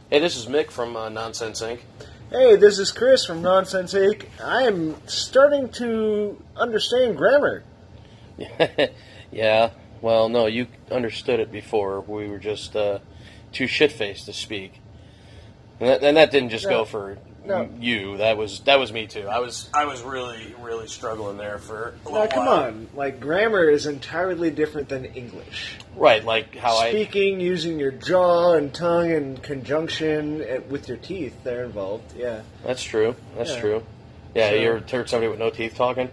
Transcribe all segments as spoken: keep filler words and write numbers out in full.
Hey, this is Mick from uh, Nonsense Incorporated. Hey, this is Chris from Nonsense Incorporated. I am starting to understand grammar. Yeah, well, no, you understood it before. We were just uh, too shit-faced to speak. And that, and that didn't just No. go for No. you. That was that was me, too. I was I was really, really struggling there for a little Now, come while. on. Like, grammar is entirely different than English. Right, like how I... Speaking, using your jaw and tongue and conjunction and with your teeth, they're involved, yeah. That's true. That's Yeah. true. Yeah, So- you ever heard somebody with no teeth talking?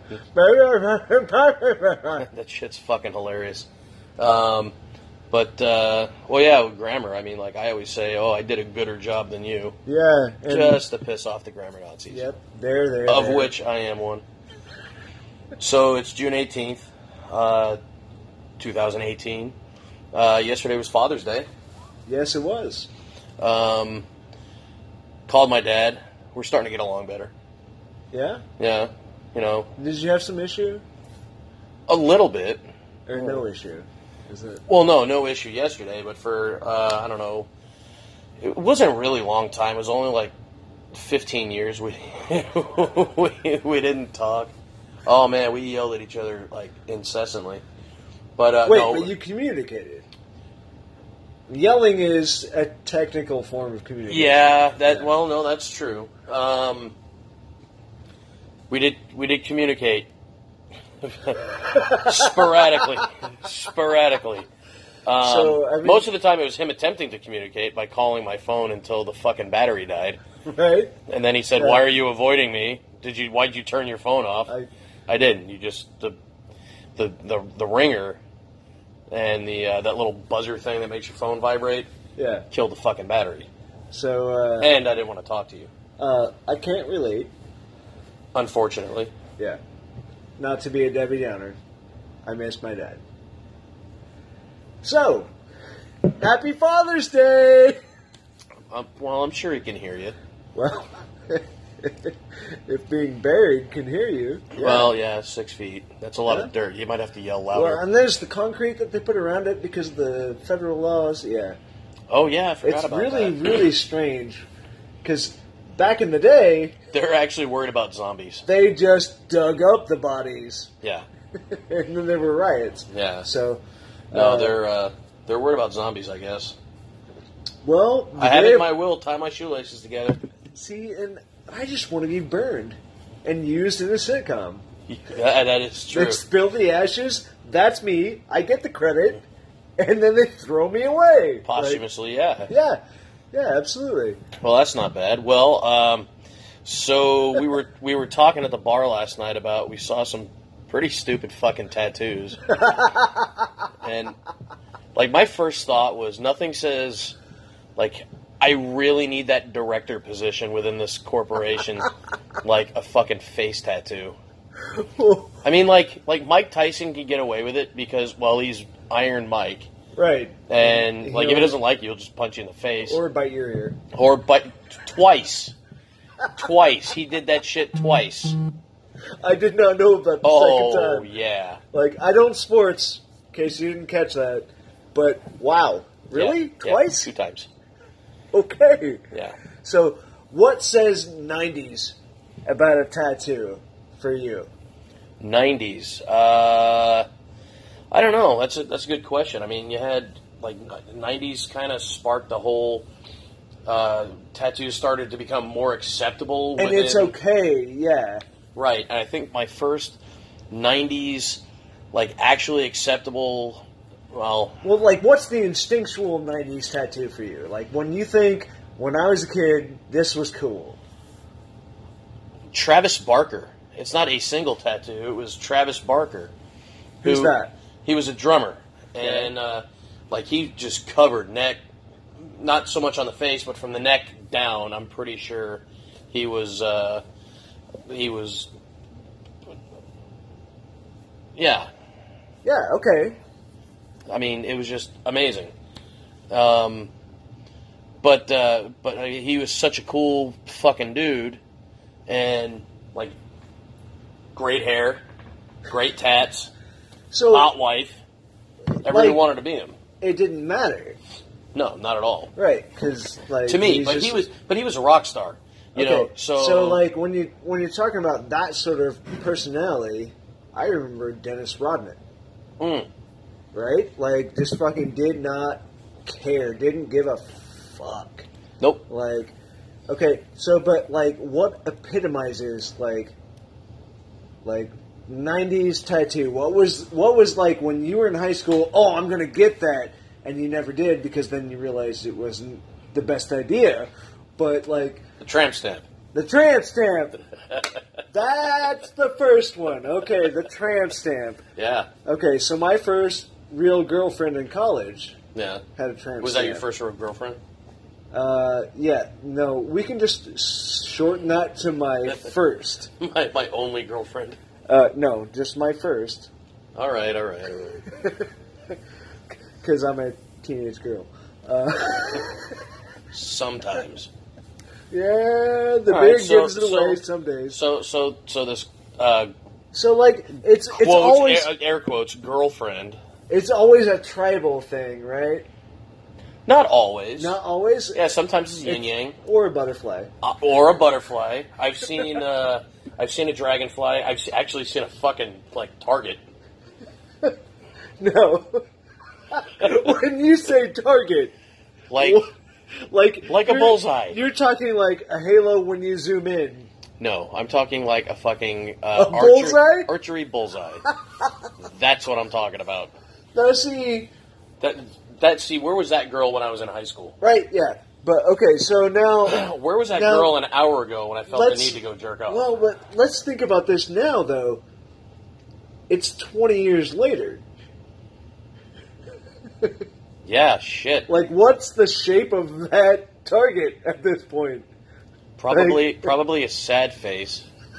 That shit's fucking hilarious. Um, but, uh, well, yeah, grammar. I mean, like, I always say, oh, I did a gooder job than you. Yeah. And, Just to piss off the grammar Nazis. Yep, there, there, Of there. which I am one. So it's June eighteenth, uh, twenty eighteen. Uh, yesterday was Father's Day. Yes, it was. Um, called my dad. We're starting to get along better. Yeah? Yeah, you know, Did you have some issue? a little bit. Or no issue? Is it? Well, no, no issue yesterday, but for, uh, I don't know, it wasn't a really long time. It was only like fifteen years we we, we didn't talk. Oh, man, we yelled at each other, like, incessantly. But, uh, Wait, no, but you communicated. Yelling is a technical form of communication. yeah, that, Yeah. well, no, that's true. Um, we did, we did communicate. sporadically, sporadically. Um, So, I mean- most of the time, it was him attempting to communicate by calling my phone until the fucking battery died, Right? and then he said, Yeah. "Why are you avoiding me? Did you? Why'd you turn your phone off?" I- I didn't. You just the the the, the ringer and the uh, that little buzzer thing that makes your phone vibrate Yeah. killed the fucking battery, So, uh, and I didn't want to talk to you. uh, I can't relate. Unfortunately, Yeah. Not to be a Debbie Downer. I miss my dad. So, happy Father's Day! um, well, I'm sure he can hear you. Well, if being buried can hear you. Yeah. Well, yeah, six feet. That's a lot Yeah. of dirt. You might have to yell Well, louder. and there's the concrete that they put around it because of the federal laws. Yeah. Oh yeah, I forgot It's about really, that. really strange because back in the day, They're actually worried about zombies. they just dug up the bodies Yeah, and then there were riots. yeah. So, No, uh, they're uh, they're worried about zombies. I guess. well, the I have day it in of- my will. Tie my shoelaces together. See, and I just want to be burned and used in a sitcom. Yeah, that is true. They spill the ashes. That's me. I get the credit, and then they throw me away. Posthumously, yeah. Like, yeah, yeah, absolutely. Well, that's not bad. Well, um, so we were we were talking at the bar last night about we saw some pretty stupid fucking tattoos, and like my first thought was nothing says like I really need that director position within this corporation like a fucking face tattoo. I mean, like like Mike Tyson can get away with it because well he's Iron Mike. Right. And like if He'll- he doesn't like you, he'll just punch you in the face. or bite your ear. Or but twice. Twice. He did that shit twice. I did not know about the Oh, second time. yeah. Like, I don't sports, in case you didn't catch that. But, wow. Really? Yeah, yeah, Twice? two times. Okay. Yeah. So, what says nineties about a tattoo for you? nineties. Uh, I don't know. That's a, that's a good question. I mean, you had, like, nineties kind of sparked the whole... Uh, tattoos started to become more acceptable. And within- it's okay, yeah. Right, and I think my first nineties, like, actually acceptable, well, Well, like, what's the instinctual nineties tattoo for you? Like, when you think, when I was a kid, this was cool. Travis Barker. It's not a single tattoo. It was Travis Barker. Who's who- that? He was a drummer, and uh, like he just covered neck, not so much on the face, but from the neck down. I'm pretty sure he was. Uh, he was. Yeah, Yeah, okay. I mean, it was just amazing. Um, but uh, but I mean, he was such a cool fucking dude, and like great hair, great tats, So, hot wife. Everybody Like- wanted to be him. it didn't matter. No, not at all. Right, because like To me, he's but just- he was, but he was a rock star. You okay, know, so so like when you when you're talking about that sort of personality, I remember Dennis Rodman. mm, Right, like just fucking did not care, didn't give a fuck. nope. Like, okay, so but like, what epitomizes like, like nineties tattoo? What was what was like when you were in high school? Oh, I'm gonna get that, and you never did because then you realized it wasn't the best idea. But like The tramp stamp. the tramp stamp, that's the first one. Okay, the tramp stamp. Yeah, Okay, so my first real girlfriend in college yeah. had a tramp Was stamp. that your first real girlfriend? Uh, yeah, no, we can just s- shorten that to my first. My my only girlfriend. Uh, no, just my first, All right, all right, all right. because I'm a teenage girl. Uh, Sometimes. yeah, the All beard right, so- gives it so- away some days. So so so this uh, So, like, it's it's quote always air, air quotes girlfriend. it's always a tribal thing, right? Not always. Not always, Yeah, sometimes it's yin yang or a butterfly. uh, or a butterfly. I've seen uh, I've seen a dragonfly. I've se- actually seen a fucking like target. No, when you say target, Like like Like a you're- bullseye. You're talking like a halo when you zoom in. no, I'm talking like a fucking uh, A bullseye? archery bullseye. That's what I'm talking about. Now, see, That that see where was that girl when I was in high school? right? Yeah, but okay. So now, Where was that Now- girl an hour ago when I felt the let's- need to go jerk off? well, but let's think about this now, though. It's twenty years later. yeah, shit. Like, what's the shape of that target at this point? Probably like- probably a sad face.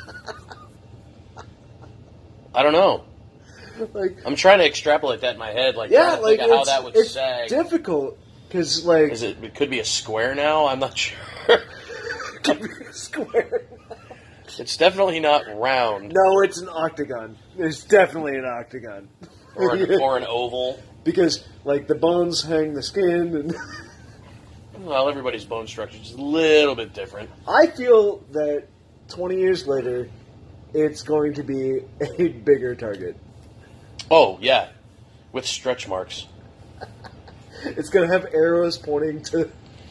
I don't know. Like, I'm trying to extrapolate that in my head, like yeah, trying to like think of how it's, that would it's sag. difficult because, like, Is it? It could be a square now. I'm not sure. it could be a square. It's definitely not round No, it's an octagon. It's definitely an octagon. or an, or an oval. Because, like, the bones hang the skin, and Well, everybody's bone structure is a little bit different. I feel that twenty years later, it's going to be a bigger target. Oh yeah, with stretch marks. It's going to have arrows pointing to.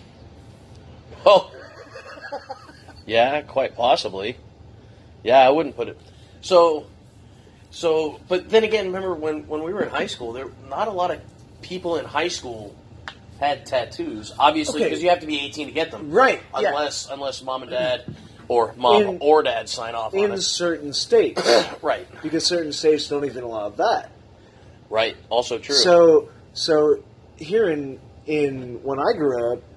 Oh, yeah, quite possibly. Yeah, I wouldn't put it. So, so, but then again, remember when when we were in high school, there not a lot of people in high school had tattoos. Obviously, Okay. because you have to be eighteen to get them, Right, yeah. Unless unless mom and dad or mom In- or dad sign off on In it. certain states. Right, Because certain states don't even allow that. right. Also true. So, so here in, in when I grew up,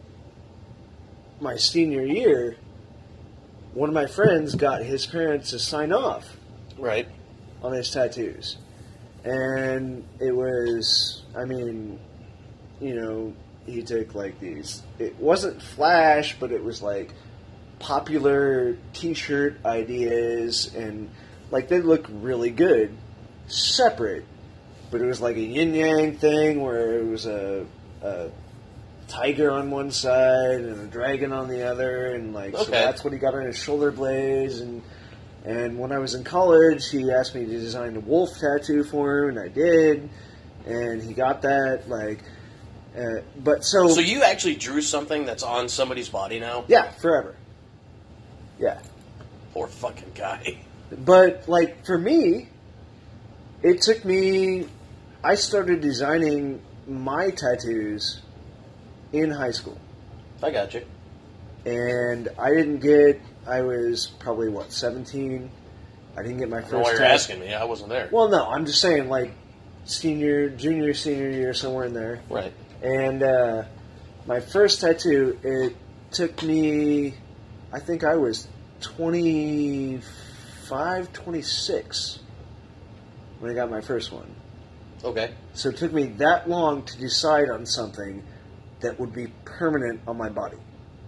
my senior year, one of my friends got his parents to sign off right. on his tattoos. And it was, I mean, you know, he took like these, it wasn't Flash, but it was like popular t-shirt ideas, and like they look really good separate, but it was like a yin-yang thing where it was a, a tiger on one side and a dragon on the other, and like so Okay. that's what he got on his shoulder blades. And and when I was in college, he asked me to design a wolf tattoo for him, and I did, and he got that. Like, uh, but so So you actually drew something that's on somebody's body now? yeah, forever, yeah. Poor fucking guy. But like for me, it took me. I started designing my tattoos in high school. I got you. And I didn't get. I was probably what seventeen. I didn't get my I don't know why first you're tattoo. asking me. I wasn't there. Well, no, I'm just saying like senior, junior, senior year, somewhere in there. Right. And uh, my first tattoo, it took me. I think I was twenty-five, twenty-six when I got my first one. Okay. So it took me that long to decide on something that would be permanent on my body.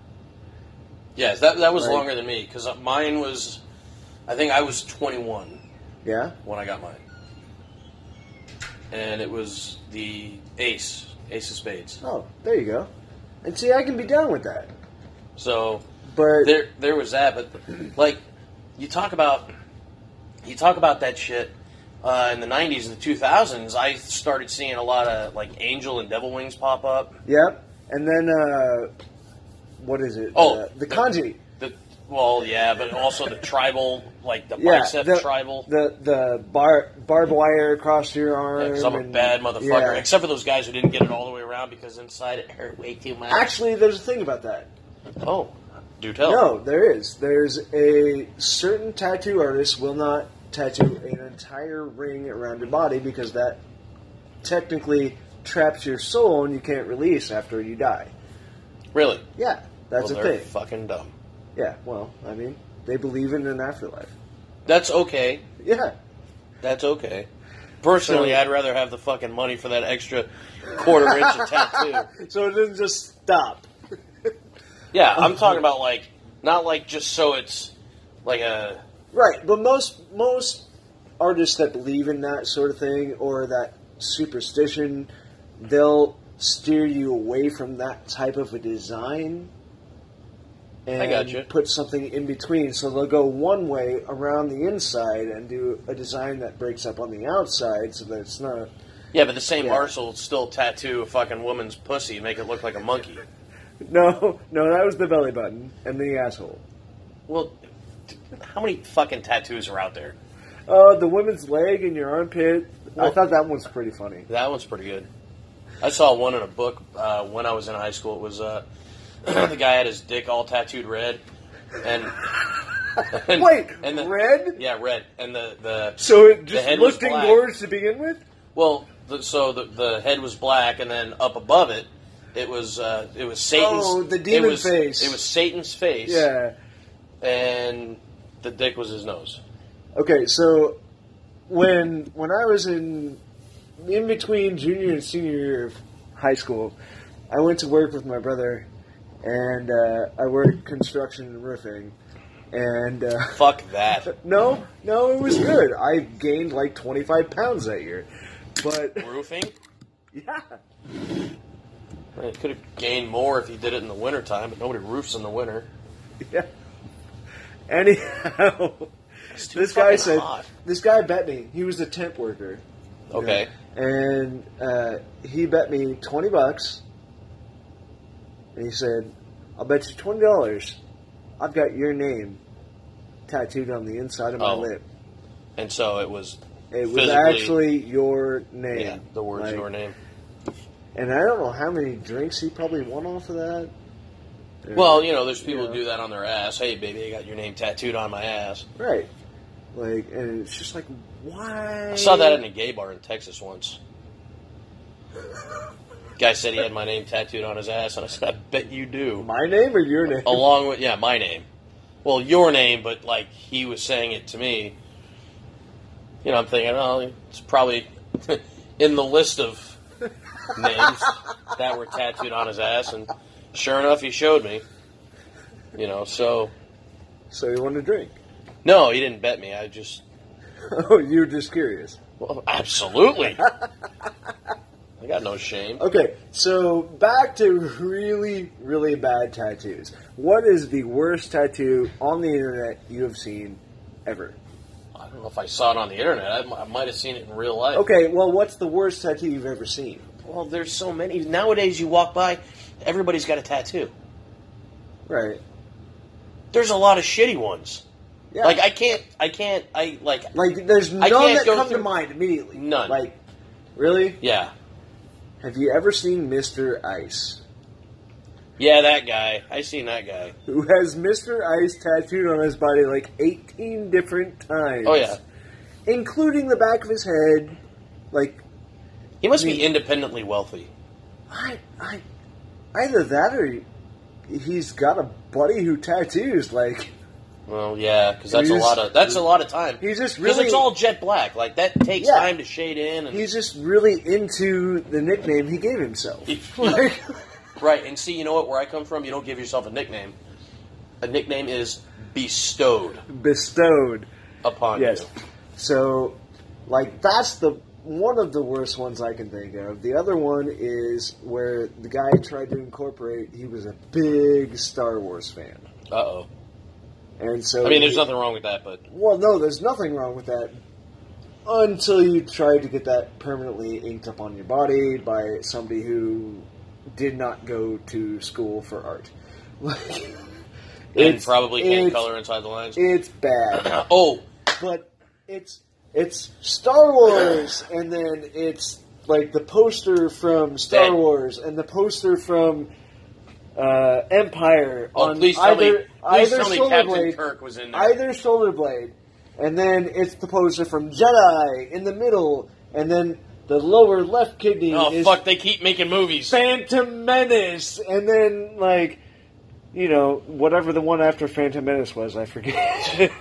Yes, that that was Right. longer than me because mine was. I think I was twenty-one Yeah? when I got mine, and it was the Ace Ace of Spades. Oh, there you go. And see, I can be down with that. So, but there, there was that. But like, you talk about, you talk about that shit uh, in the nineties and the two thousands. I started seeing a lot of like angel and devil wings pop up. Yep. And then, uh, what is it? Oh, uh, the kanji. The, well, yeah, but also the tribal, like the Yeah, bicep the, tribal. The the bar barbed wire across your arm. Because I'm a and- bad motherfucker. yeah. Except for those guys who didn't get it all the way around because inside it hurt way too much. Actually, there's a thing about that. Oh, do tell. No, there is. There's a certain tattoo artist will not tattoo an entire ring around your body because that technically traps your soul and you can't release after you die. Really? Yeah, that's well, a they're thing. fucking dumb. Yeah, well, I mean, they believe in an afterlife. That's okay. Yeah. That's okay. Personally, So- I'd rather have the fucking money for that extra quarter inch of tattoo. So it doesn't just stop. Yeah, I'm talking about like, not like just so it's like a... Right, but most most artists that believe in that sort of thing or that superstition, they'll steer you away from that type of a design and I gotcha. put something in between. So they'll go one way around the inside and do a design that breaks up on the outside so that it's not... Yeah, but the same Yeah. arse will still tattoo a fucking woman's pussy and make it look like a monkey. No, no, that was the belly button and the asshole. Well, d- how many fucking tattoos are out there? Uh, the woman's leg and your armpit. I Well- thought that one was pretty funny. That one's pretty good. I saw one in a book uh, when I was in high school. It was uh, the guy had his dick all tattooed red, and, and Wait, and the, red? Yeah, red, and the the So it the just head was looked black. engorged to begin with? Well, the, so the the head was black, and then up above it, it was uh, it was Satan's. Oh, the demon it was, face. It was Satan's face. Yeah. and the dick was his nose. Okay, so when when I was in in between junior and senior year of high school, I went to work with my brother, and uh, I worked construction and roofing. And uh, Fuck that. no, no, it was good. I gained like twenty-five pounds that year, but Roofing? yeah, Well, could have gained more if he did it in the wintertime, but nobody roofs in the winter. yeah. Anyhow, It's too this guy fucking said hot. this guy bet me. He was a temp worker. Okay. And uh, he bet me twenty bucks. And he said, "I'll bet you twenty dollars. I've got your name tattooed on the inside of my Oh. lip." And so it was. It was physically- actually your name. Yeah, the words Like, your name. And I don't know how many drinks he probably won off of that. Well, you know, there's people Yeah. who do that on their ass. Hey, baby, I got your name tattooed on my ass. Right. Like, and it's just like, why? I saw that in a gay bar in Texas once. Guy said he had my name tattooed on his ass, and I said, I bet you do. My name or your name? Along with, yeah, my name. Well, your name, but, like, he was saying it to me. You know, I'm thinking, oh, it's probably in the list of names that were tattooed on his ass, and sure enough, he showed me. You know, so... So you want to drink? No, he didn't bet me. I just... Oh, you were just curious. Well, absolutely. I got no shame. Okay, so back to really, really bad tattoos. What is the worst tattoo on the internet you have seen ever? I don't know if I saw it on the internet. I, m- I might have seen it in real life. Okay, well, what's the worst tattoo you've ever seen? Well, there's so many. Nowadays, you walk by, everybody's got a tattoo. Right. There's a lot of shitty ones. Yeah. Like, I can't, I can't, I, like, Like, there's I none can't that go come to through- mind immediately. None. Like, really? yeah. Have you ever seen Mister Ice? Yeah, that guy. I seen that guy. Who has Mister Ice tattooed on his body like eighteen different times. Oh, yeah. Including the back of his head. Like, He must I be mean- independently wealthy. I, I, either that or he's got a buddy who tattoos. Like, Well, yeah, because that's a He's- lot of, that's a lot of time. he's just Because really, it's all jet black. Like, that takes Yeah. time to shade in. And, he's just really into the nickname he gave himself. Like, right, and see, you know what? Where I come from, you don't give yourself a nickname. A nickname is bestowed bestowed. upon Yes. you. So, like, that's the one of the worst ones I can think of. The other one is where the guy tried to incorporate. He was a big Star Wars fan. Uh oh. And so, I mean, there's he, nothing wrong with that, but well, no, there's nothing wrong with that until you try to get that permanently inked up on your body by somebody who did not go to school for art. Like, and probably can't color inside the lines. It's bad. Oh, but it's it's Star Wars, and then it's like the poster from Star That- Wars and the poster from uh, Empire oh on please tell either me, please either tell me shoulder Captain blade, Kirk was in there. either shoulder blade, and then it's the poster from Jedi in the middle, and then the lower left kidney oh is fuck! They keep making movies. Phantom Menace, and then like you know whatever the one after Phantom Menace was, I forget.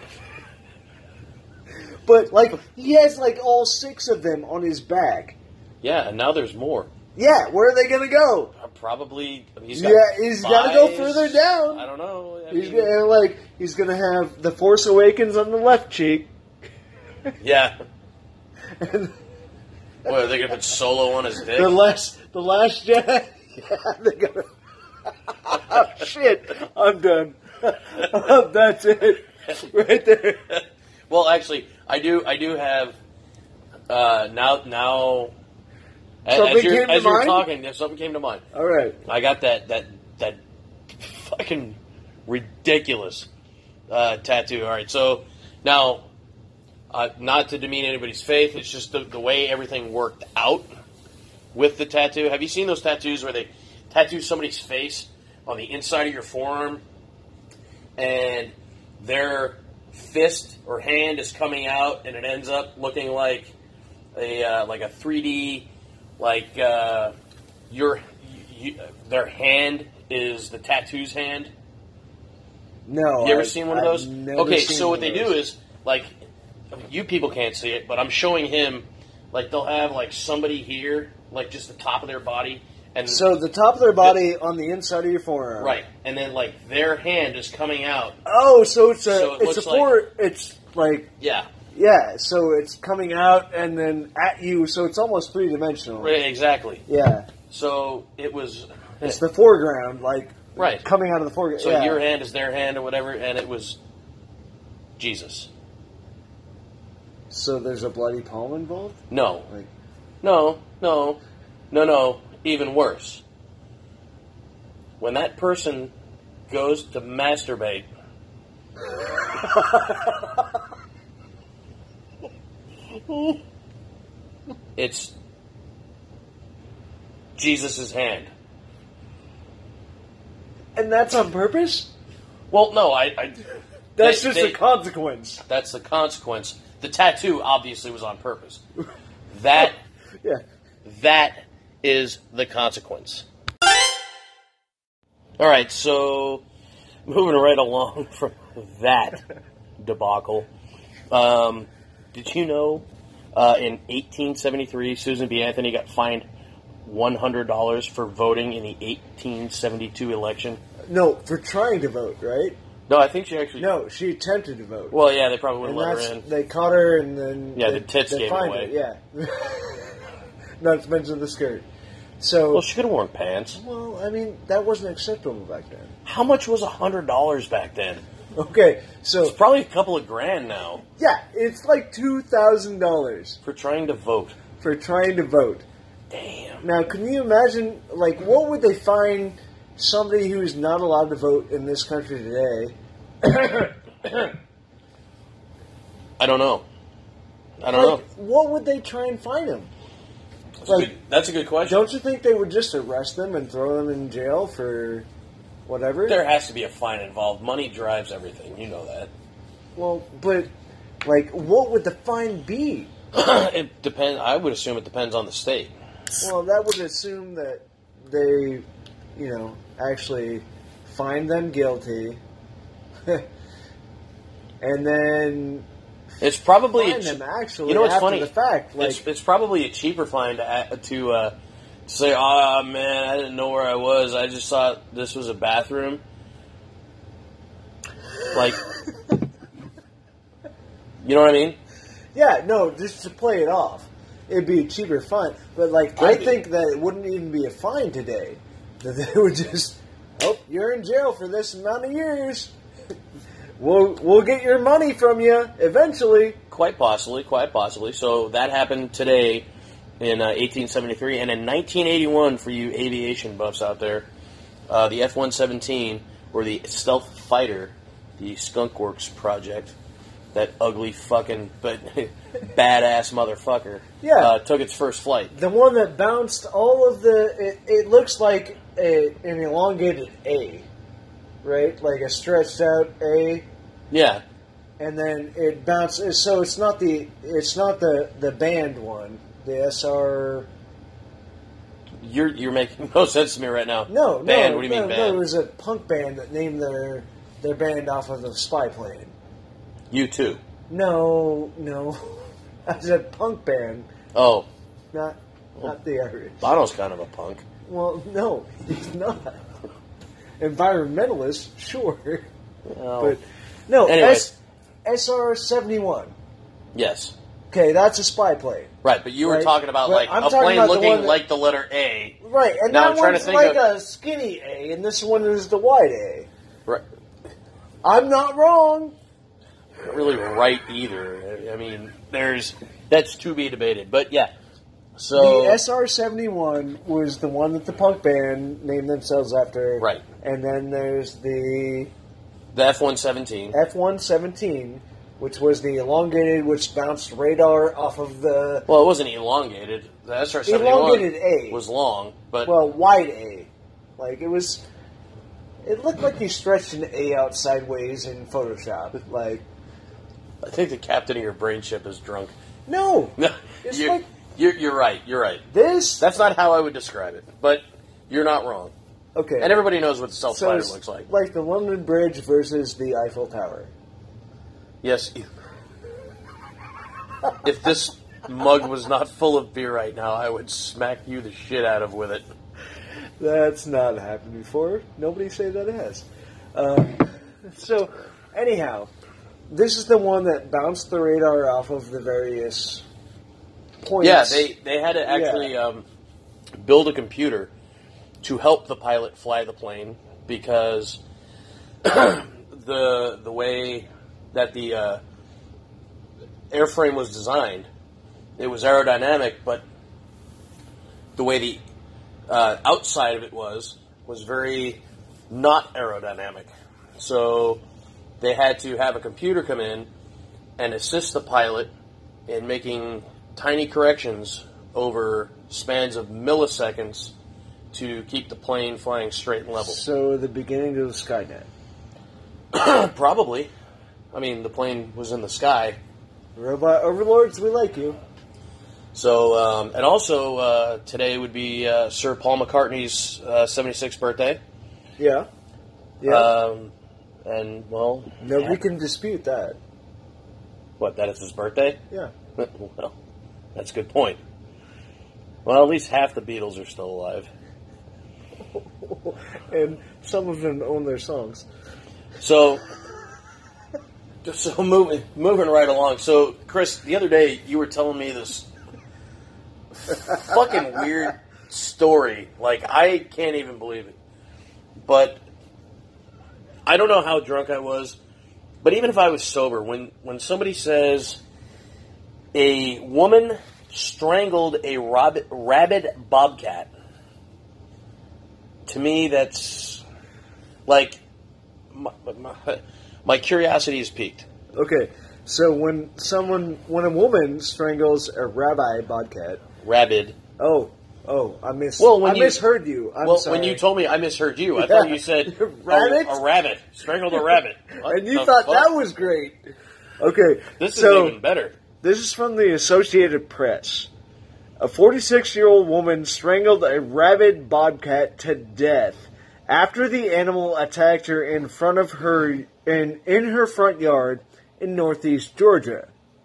But like he has like all six of them on his back. Yeah, and now there's more. Yeah, where are they gonna go? Uh, probably. I mean, he's got Yeah, he's gotta go spies. further down. I don't know. I He's mean, gonna like he's gonna have the Force Awakens on the left cheek. yeah. And What, are they gonna put Solo on his dick? the last the last Jedi. Yeah, they gotta. Oh shit! I'm done. That's it, right there. Well, actually, I do. I do have. Uh, now, now, a- Something as you're, came to as you're mind? talking, yeah, something came to mind. All right. I got that that that fucking ridiculous uh, tattoo. All right, so now, uh, not to demean anybody's faith, it's just the, the way everything worked out with the tattoo. Have you seen those tattoos where they tattoo somebody's face on the inside of your forearm, and their fist or hand is coming out, and it ends up looking like a uh, like a three D, like uh, your you, their hand is the tattoo's hand. No. You ever I- seen one of I've those? never Okay, seen so one what of they do those. is like I mean, you people can't see it, but I'm showing him like they'll have like somebody here, like just the top of their body, and So the top of their body on the inside of your forearm. right, and then like their hand is coming out. Oh, so it's a So it it's a looks like- four. It's like Yeah, yeah. So it's coming out and then at you. So it's almost three dimensional. right, exactly. Yeah. So it was It's the foreground, like right. coming out of the foreground. So yeah. your hand is their hand or whatever, and it was Jesus. So there's a bloody palm involved. No, Like no, no, no, no. Even worse. When that person goes to masturbate, it's Jesus' hand. and that's on purpose. Well, no, I. I That's they- just they- a consequence. That's the consequence. The tattoo obviously was on purpose. That Yeah. that is the consequence. All right, so moving right along from that debacle, um, did you know uh, in eighteen seventy-three Susan B. Anthony got fined one hundred dollars for voting in the eighteen seventy-two election? No, for trying to vote, right? No, I think she actually. No, she attempted to vote. Well, yeah, they probably wouldn't and let that's her in. they caught her, and then Yeah, they, the tits they gave it fined away. her, Yeah. Not to mention the skirt. So Well, she could have worn pants. well, I mean, that wasn't acceptable back then. How much was one hundred dollars back then? Okay, so It's probably a couple of grand now yeah, it's like two thousand dollars for trying to vote. for trying to vote. Damn. Now, can you imagine, like, what would they fine somebody who's not allowed to vote in this country today? I don't know. I don't Like, know. what would they try and fine him? That's, like, a good, that's a good question. Don't you think they would just arrest them and throw them in jail for whatever? There has to be a fine involved. Money drives everything. You know that. Well, but like, what would the fine be? It depends. I would assume it depends on the state. Well, that would assume that they, you know, actually find them guilty, and then It's probably find a che- them actually You know what's after funny? the fact. Like, it's, it's probably a cheaper fine to a- to uh, to say, "Oh man, I didn't know where I was. I just thought this was a bathroom." Like, you know what I mean? yeah, no, just to play it off. it'd be a cheaper fine. But like, Could I be. think that it wouldn't even be a fine today. That they would just, oh, you're in jail for this amount of years. We'll we'll get your money from you eventually. Quite possibly, quite possibly. So that happened today in uh, eighteen seventy-three, and in nineteen eighty-one, for you aviation buffs out there, uh, the F one seventeen, or the stealth fighter, the Skunk Works project, that ugly fucking but badass motherfucker, Yeah. uh, took its first flight. The one that bounced all of the, it, it looks like a, an elongated A, right? Like a stretched out A. Yeah, And then it bounces. So it's not the it's not the, the band one, the S R. you're you're making no sense to me right now. No, band. no, What do you no, mean no. band? There was a punk band that named their their band off of the spy plane. You too. No, no, I said punk band, Oh, not not the Irish. Bono's kind of a punk. Well, no, he's not. Environmentalist, sure, Oh. but no. Anyway. S S R seventy one. Yes. Okay, that's a spy plane. Right, but you were Right. talking about But like I'm a talking plane about the looking one that- like the letter A. Right, and Now that I'm trying to one's think like of- a skinny A, and this one is the wide A. Right. I'm not wrong. Not really right either. I mean, there's that's to be debated, but yeah. So The S R seventy-one was the one that the punk band named themselves after. Right. And then there's the the F one seventeen. F one seventeen, which was the elongated, which bounced radar off of the, Well, it wasn't elongated. The S R seventy-one Elongated A. was long, but well, wide A. Like, it was, it looked like you stretched an A out sideways in Photoshop. Like, I think the captain of your brain chip is drunk. no. No, It's you're, like you're, you're right. You're right. this. That's not how I would describe it, but you're not wrong. Okay. And everybody knows what the stealth So fighter it's looks like. like the London Bridge versus the Eiffel Tower. Yes. If this mug was not full of beer right now, I would smack you the shit out of with it. That's not happened before. Nobody say that it has. Um, so, anyhow, this is the one that bounced the radar off of the various points. Yeah, they, they had to actually Yeah. um, build a computer to help the pilot fly the plane because the the way that the uh, airframe was designed, it was aerodynamic, but the way the uh, outside of it was was very not aerodynamic. So they had to have a computer come in and assist the pilot in making tiny corrections over spans of milliseconds to keep the plane flying straight and level. So, the beginning of Skynet. Probably. I mean, the plane was in the sky. Robot overlords, we like you. So, um, and also uh, today would be uh, Sir Paul McCartney's uh, seventy-sixth birthday. Yeah. Yeah. Um, and, well... Nobody yeah. can dispute that. What, that is his birthday? Yeah. Well, that's a good point. Well, at least half the Beatles are still alive. And some of them own their songs. So, so moving moving right along. So, Chris, the other day you were telling me this fucking weird story. Like, I can't even believe it. But I don't know how drunk I was. But even if I was sober, when when somebody says a woman strangled a rabbit, rabid bobcat, to me that's like my, my, my curiosity is piqued. Okay, so when someone, when a woman strangles a rabbi bobcat, Rabid. oh, oh, I mis, Well, when I you- misheard you. I'm well, sorry. when you told me, I misheard you. I Yeah. thought you said Rabbit? A, a rabbit strangled a rabbit, What and you the thought fuck? that was great. Okay, This is so even better. this is from the Associated Press. A forty-six-year-old woman strangled a rabid bobcat to death after the animal attacked her in front of her in in her front yard in northeast Georgia.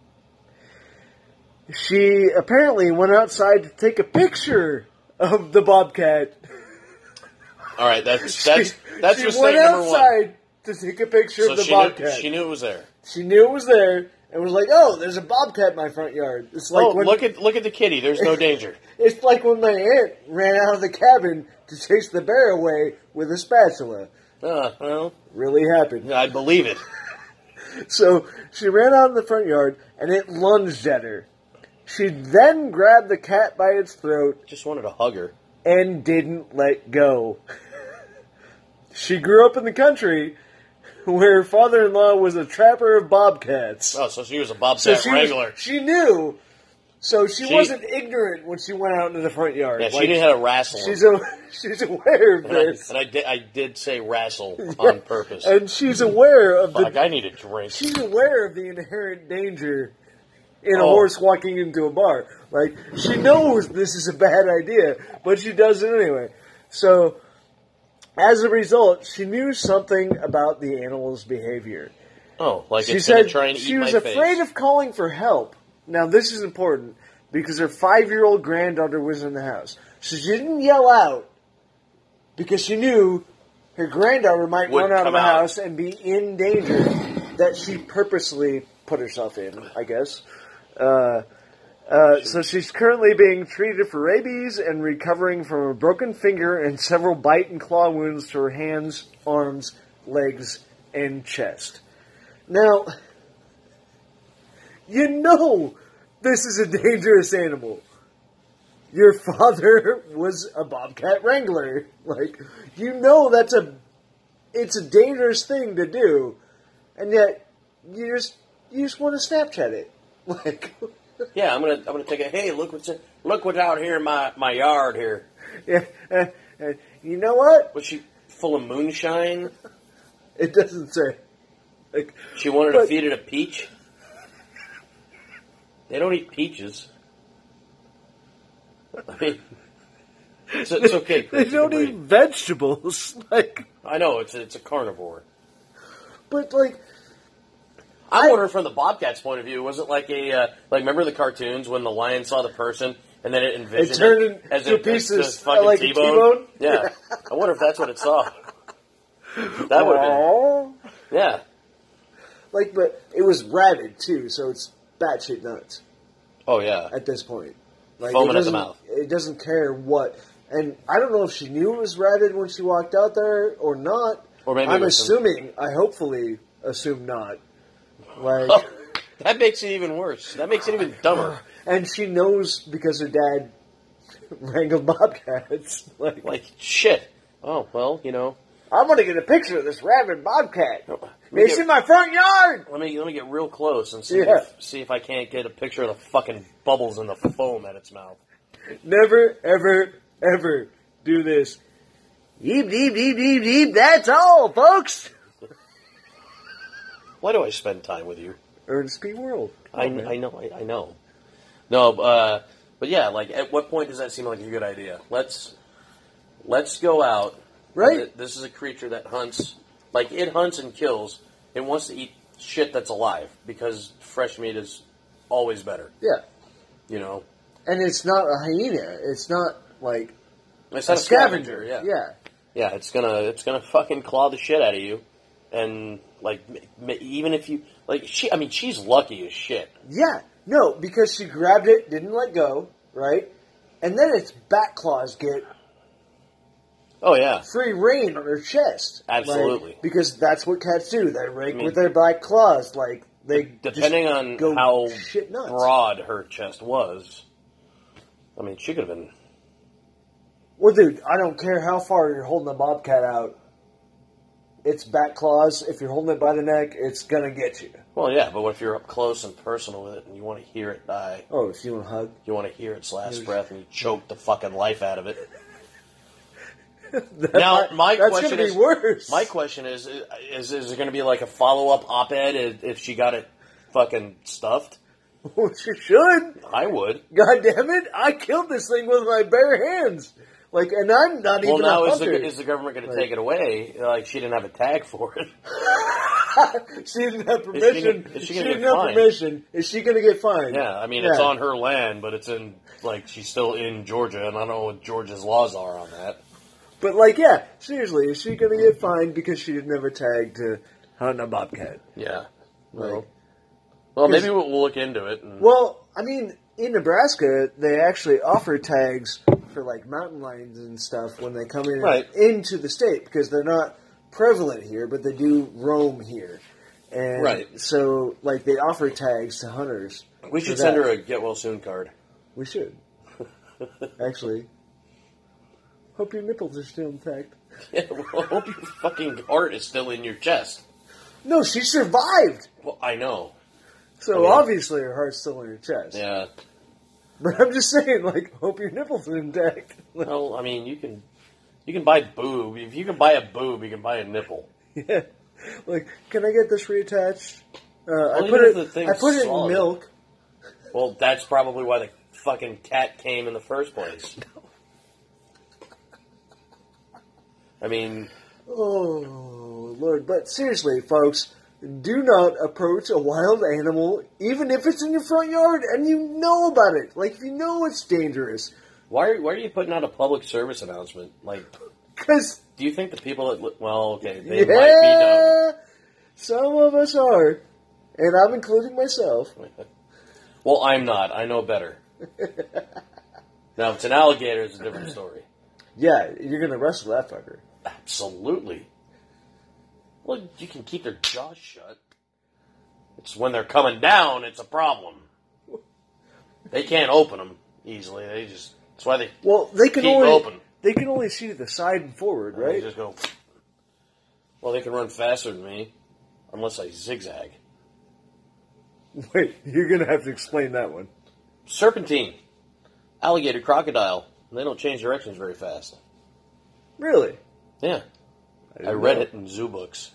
She apparently went outside to take a picture of the bobcat. All right, that's that's She- that's she mistake went number one. outside to take a picture So of the she knew, bobcat. she knew it was there. She knew it was there, and was like, "Oh, there's a bobcat in my front yard." It's like oh, when, look at look at the kitty. There's no danger. It's like when my aunt ran out of the cabin to chase the bear away with a spatula. Uh, well, Really happened. I believe it. So she ran out in the front yard, and it lunged at her. She then grabbed the cat by its throat Just wanted to hug her. and didn't let go. She grew up in the country where her father-in-law was a trapper of bobcats. Oh, so she was a bobcat So she, was- wrangler. she knew, so she, She- wasn't ignorant when she went out into the front yard. Yeah, she Like, knew how to wrestle him. She's a, she's aware of and I, this, and I did I did say wrestle on purpose. and she's aware of Fuck, the. I need a drink. She's aware of the inherent danger in a Oh. horse walking into a bar. Like, she knows this is a bad idea, but she does it anyway. So, as a result, she knew something about the animal's behavior. Oh, like She it's going said to try and she eat was my afraid face. of calling for help. Now, this is important because her five-year-old granddaughter was in the house. So she didn't yell out because she knew her granddaughter might Would run out of come the out. house and be in danger that she purposely put herself in, I guess. Uh, uh, so she's currently being treated for rabies and recovering from a broken finger and several bite and claw wounds to her hands, arms, legs, and chest. Now, you know this is a dangerous animal. Your father was a bobcat wrangler. Like, you know that's a, it's a dangerous thing to do, and yet you just you just want to Snapchat it. Like, Yeah, I'm gonna I'm gonna take a hey look what's look what's out here in my, my yard here. yeah, uh, uh, you know what? Was she full of moonshine? It doesn't say. Like, She wanted But- to feed it a peach. They don't eat peaches. I mean, it's, it's okay. they Chris, you don't can eat breathe. vegetables. Like, I know it's it's a carnivore. but like, I'm I- wondering from the bobcat's point of view. Was it like a uh, like remember the cartoons when the lion saw the person and then it envisioned It turned it as into a, pieces, as a fucking like a T-bone? T-bone? Yeah, I wonder if that's what it saw. That would have been Aw. yeah. Like, but it was rabid too, so it's batshit nuts Oh yeah. at this point. Like, Foaming it at the doesn't- mouth. It doesn't care what. And I don't know if she knew it was rabid when she walked out there or not. Or maybe it I'm was some- assuming. I hopefully assume not. Like, Oh, that makes it even worse. That makes it even dumber. and she knows because her dad wrangled bobcats. Like, Like shit. Oh well, you know. I'm gonna get a picture of this rabid bobcat. Let me It's get- in my front yard. Let me let me get real close and see Yeah. if, see if I can't get a picture of the fucking bubbles in the foam at its mouth. Never, ever, ever do this. Yeep, yeep, yeep, yeep, yeep. That's all, folks. Why do I spend time with you? Ernest P. World. I, I know, I, I know. No, uh, but yeah, like at what point does that seem like a good idea? Let's let's go out. Right. Th- This is a creature that hunts, like it hunts and kills. It wants to eat shit that's alive because fresh meat is always better. Yeah. You know, And it's not a hyena. It's not like it's a not a scavenger. Yeah. Yeah. Yeah, it's gonna it's gonna fucking claw the shit out of you, and like m- m- even if you like she, I mean she's lucky as shit. Yeah. No, because she grabbed it, didn't let go, right? And then its back claws get Oh yeah, free reign on her chest. Absolutely. Like, because that's what cats do. They rake I mean- with their back claws. Like, they depending just on go how shit nuts. broad her chest was. I mean, she could have been. Well, dude, I don't care how far you're holding the bobcat out. Its back claws, if you're holding it by the neck, it's gonna get you. Well, yeah, but what if you're up close and personal with it, and you want to hear it die? Oh, if you want to hug. You want to hear its last breath, and you choke the fucking life out of it. That Now, might- my that's question gonna is, be worse. my question is, is is there going to be like a follow up op ed if, if she got it fucking stuffed? Well, she should. I would. God damn it! I killed this thing with my bare hands. Like, and I'm not Well, even now a is hunter. the is the government going Like- to take it away? Like she didn't have a tag for it. She didn't have Is she permission. gonna- is she she gonna didn't get have fined? permission. Is she going to get fined? Yeah, I mean Yeah. it's on her land, but it's in like she's still in Georgia, and I don't know what Georgia's laws are on that. But like, yeah, seriously, is she going to get fined because she didn't have a tag to hunt a bobcat? Yeah. Like, Well, Well, maybe we'll, we'll look into it. And... Well, I mean, in Nebraska, they actually offer tags for like mountain lions and stuff when they come in right. into the state because they're not prevalent here, but they do roam here. And right. So, like, they offer tags to hunters. We should send her a get well soon card. We should. Actually, hope your nipples are still intact. Yeah, well, I hope your fucking heart is still in your chest. No, she survived. Well, I know. So I mean, obviously her heart's still in her chest. Yeah. But I'm just saying, like, hope your nipples are intact. Well, I mean, you can you can buy boob. If you can buy a boob, you can buy a nipple. Yeah. Like, can I get this reattached? Uh, well, I put it. the I put it solid. in milk. Well, that's probably why the fucking cat came in the first place. I mean... Oh, Lord. But seriously, folks, do not approach a wild animal, even if it's in your front yard and you know about it. Like, if you know it's dangerous. Why are, why are you putting out a public service announcement? Like, because... Do you think the people that... Well, okay, they yeah, might be dumb. Some of us are. And I'm including myself. Well, I'm not. I know better. Now, if it's an alligator, it's a different story. Yeah, you're going to wrestle that fucker. Absolutely. Well, you can keep their jaws shut. It's when they're coming down, it's a problem. They can't open them easily. They just... That's why they well, they can keep only, open. They can only see to the side and forward, right? They just go... Well, they can run faster than me, unless I zigzag. Wait, you're going to have to explain that one. Serpentine. Alligator, crocodile. They don't change directions very fast. Really? Yeah. I, I read know. it in zoo books.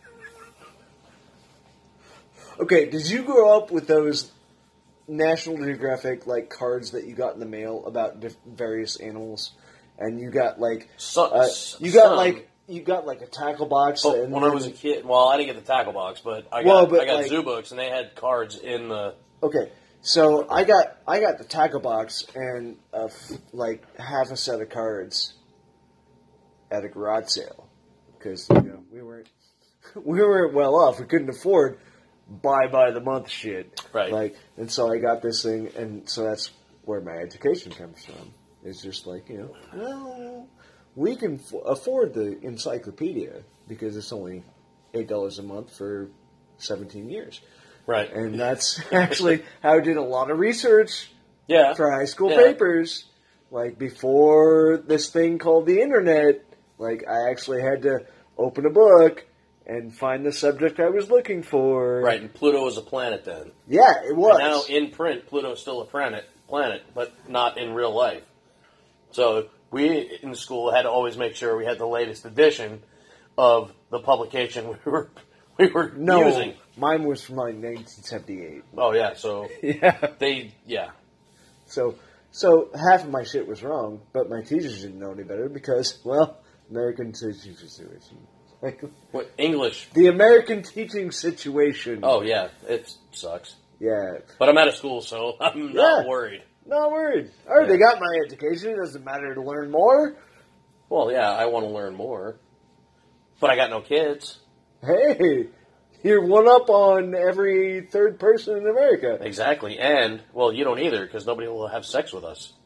Okay, did you grow up with those National Geographic like cards that you got in the mail about diff- various animals? And you got like... So, uh, you got some. like... You got like a tackle box. Oh, and when I was a kid, well, I didn't get the tackle box, but I got well, but I got like, zoo books, and they had cards in the. Okay, so I got I got the tackle box and a f- like half a set of cards at a garage sale because you know we weren't we weren't well off. We couldn't afford buy by the month shit, right? Like, and so I got this thing, and so that's where my education comes from. It's just like you know, well. We can f- afford the encyclopedia because it's only eight dollars a month for seventeen years. Right. And that's actually how I did a lot of research yeah. for high school yeah. papers. Like, before this thing called the internet, like, I actually had to open a book and find the subject I was looking for. Right, and Pluto was a planet then. Yeah, it was. And now, in print, Pluto's still a planet, planet, but not in real life. So... We, in school, had to always make sure we had the latest edition of the publication we were we were no, using. Mine was from like nineteen seventy-eight. Oh yeah, so yeah, they yeah. So so half of my shit was wrong, but my teachers didn't know any better because well, American teaching situation. Like what English? The American teaching situation. Oh yeah, it sucks. Yeah, but I'm out of school, so I'm yeah. not worried. Not worried. All right, yeah. They got my education. It doesn't matter to learn more. Well, yeah, I want to learn more. But I got no kids. Hey, you're one up on every third person in America. Exactly. And, well, you don't either, because nobody will have sex with us.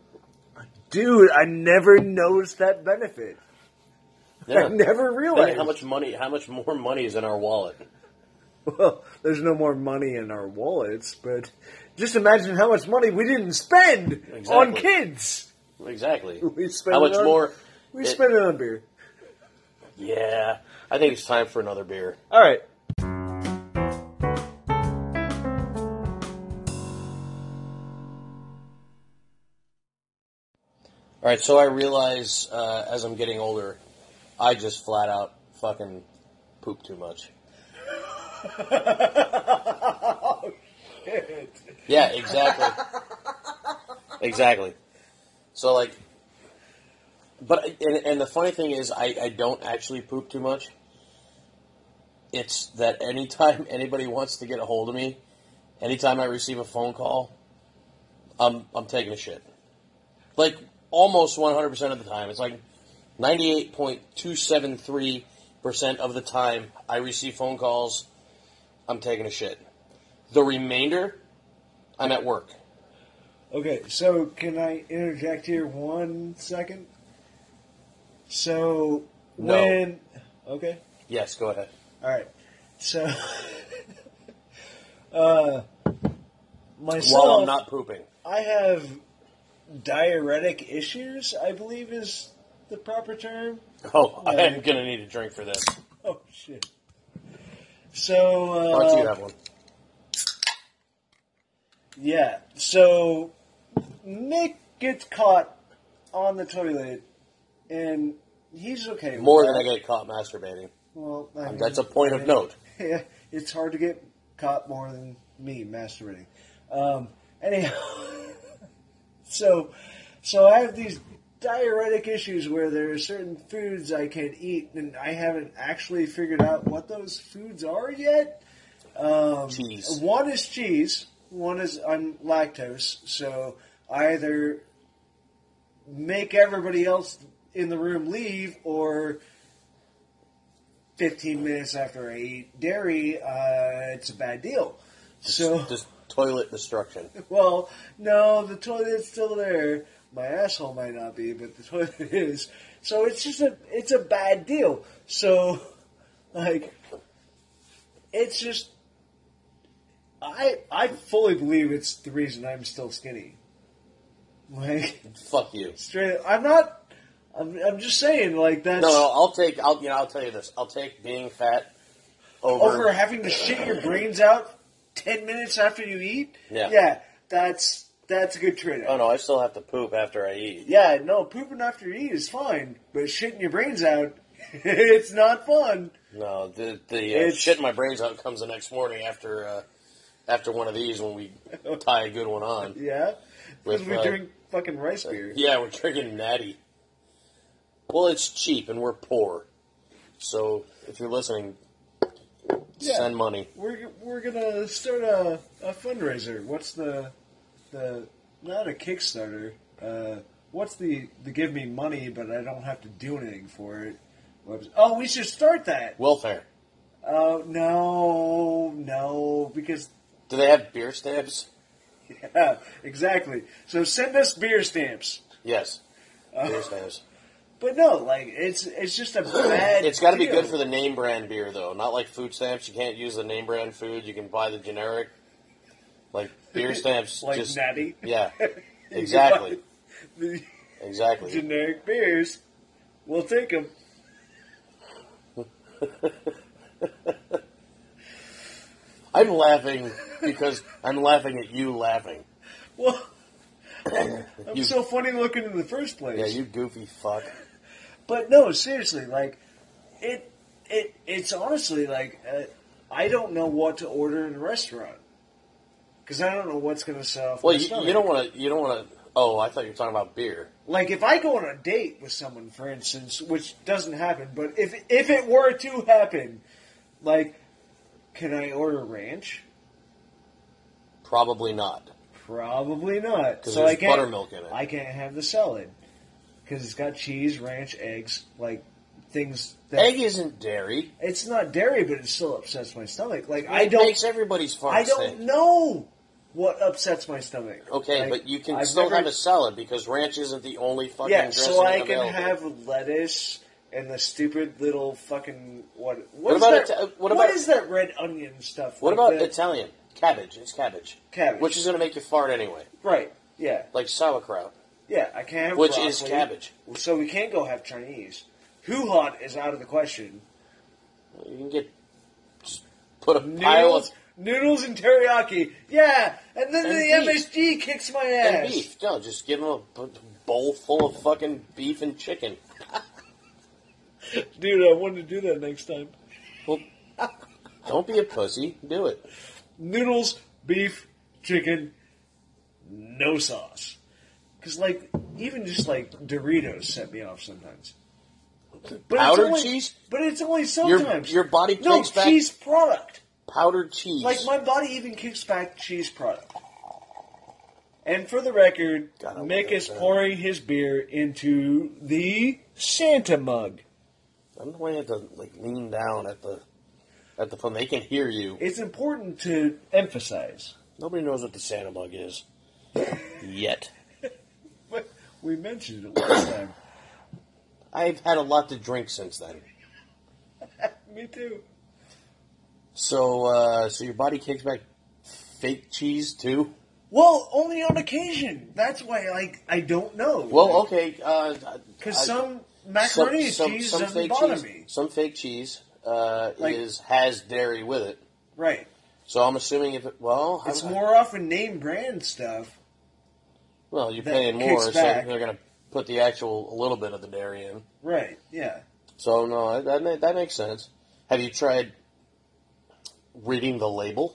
Dude, I never noticed that benefit. Yeah. I never realized. Think how much money, how much more money is in our wallet? Well, there's no more money in our wallets, but just imagine how much money we didn't spend exactly. on kids. Exactly. We spend how much on, more? We it, spend it on beer. Yeah. I think it's time for another beer. All right. All right, so I realize uh, as I'm getting older, I just flat out fucking poop too much. Oh, shit. Yeah, exactly. Exactly. So, like, but, and, and the funny thing is, I, I don't actually poop too much. It's that anytime anybody wants to get a hold of me, anytime I receive a phone call, I'm, I'm taking a shit. Like, almost one hundred percent of the time. It's like ninety-eight point two seven three percent of the time I receive phone calls, I'm taking a shit. The remainder, I'm at work. Okay, so can I interject here one second? So No. when okay, Yes, go ahead. all right. So uh, myself, While I'm not pooping. I have diuretic issues, I believe is the proper term. Oh, Like- I'm going to need a drink for this. Oh shit. So uh, Why don't you have one? yeah, so Nick gets caught on the toilet, and he's okay with More that. than I get caught masturbating. Well, I mean, That's a point I of mean, note. Yeah, it's hard to get caught more than me masturbating. Um, anyhow, so so I have these diuretic issues where there are certain foods I can't eat, and I haven't actually figured out what those foods are yet. Um, Cheese. One is cheese. One is I'm lactose, so I either make everybody else in the room leave, or fifteen minutes after I eat dairy, uh, it's a bad deal. So, Just toilet destruction. well, no, the toilet's still there. My asshole might not be, but the toilet is. So it's just a, it's a bad deal. So, like, it's just, I, I fully believe it's the reason I'm still skinny. Like, Fuck you. straight, I'm not, I'm, I'm just saying, like, that's. No, no, I'll take. I'll you know. I'll tell you this. I'll take being fat over. Over having to shit your brains out ten minutes after you eat? Yeah. Yeah, that's that's a good trade-off. Oh no, I still have to poop after I eat. Yeah, no, pooping after you eat is fine, but shitting your brains out, it's not fun. No, the the uh, It's- shit my brains out comes the next morning after uh, after one of these when we tie a good one on. Yeah? Because With, we uh, drink fucking rice beer. Yeah, we're drinking natty. Well, it's cheap and we're poor, so if you're listening, Yeah. send money. We're, we're gonna start a, a fundraiser. What's the, the, not a Kickstarter, uh, what's the, the give me money but I don't have to do anything for it? Webs- Oh, we should start that! Welfare. Oh, no, no, because Do they have beer stamps? yeah, exactly. So send us beer stamps. Yes, Uh, beer stamps. But no, like it's it's just a bad. It's got to be deal. good for the name brand beer, though. Not like food stamps. You can't use the name brand food. You can buy the generic. Like beer stamps, like just Natty. yeah, You can exactly, buy the exactly. generic beers. We'll take them. I'm laughing because I'm laughing at you laughing. Well, I'm You- so funny looking in the first place. Yeah, you goofy fuck. But no, seriously, like it, it, it's honestly like uh, I don't know what to order in a restaurant because I don't know what's going to set off Well, my you, stomach. you don't want to. You don't want to. Oh, I thought you were talking about beer. Like if I go on a date with someone, for instance, which doesn't happen, but if if it were to happen, like, can I order ranch? Probably not. Probably not. 'Cause So there's I can't, buttermilk in it. I can't have the salad because it's got cheese, ranch, eggs, like things. That, Egg isn't dairy. It's not dairy, but it still upsets my stomach. Like It I don't. makes everybody's fart I don't stink. know what upsets my stomach. Okay, Like, but you can I've still never- have a salad because ranch isn't the only fucking Yeah, dressing so I can available. have lettuce and the stupid little fucking what? What is about that, Ita- what what about- is that red onion stuff? What like about the- Italian? Cabbage. It's cabbage. Cabbage. Which is going to make you fart anyway. Right. Yeah. Like sauerkraut. Yeah. I can't have Which broccoli, is cabbage. So we can't go have Chinese. Who hot is out of the question. You can get... Just put a pile of... Noodles, noodles and teriyaki. Yeah. And then And the beef. M S G kicks my ass. And beef. No, just give them a b- bowl full of fucking beef and chicken. Dude, I want to do that next time. Well, don't be a pussy. Do it. Noodles, beef, chicken, no sauce. Because, like, even just, like, Doritos set me off sometimes. But Powdered it's only, cheese? But it's only Your, sometimes. your body no, kicks back cheese product. powdered cheese. Like, my body even kicks back cheese product. And for the record, God, I Mick love is that. pouring his beer into the Santa mug. I'm the one who have to like lean down at the at the phone. They can hear you. It's important to emphasize. Nobody knows what the Santa bug is yet. But we mentioned it last time. I've had a lot to drink since then. Me too. So, uh, so your body kicks back fake cheese too? Well, only on occasion. That's why, like, I don't know. Well, okay. Because uh, some macaroni some, cheese some, some doesn't fake bother cheese, me. Some fake cheese uh, Like- is has dairy with it. Right. So I'm assuming if it, well, It's I- more often name brand stuff. well, you're that paying kicks more, so back. they're going to put the actual a little bit of the dairy in. Right, yeah. So no, that ma- that makes sense. Have you tried reading the label?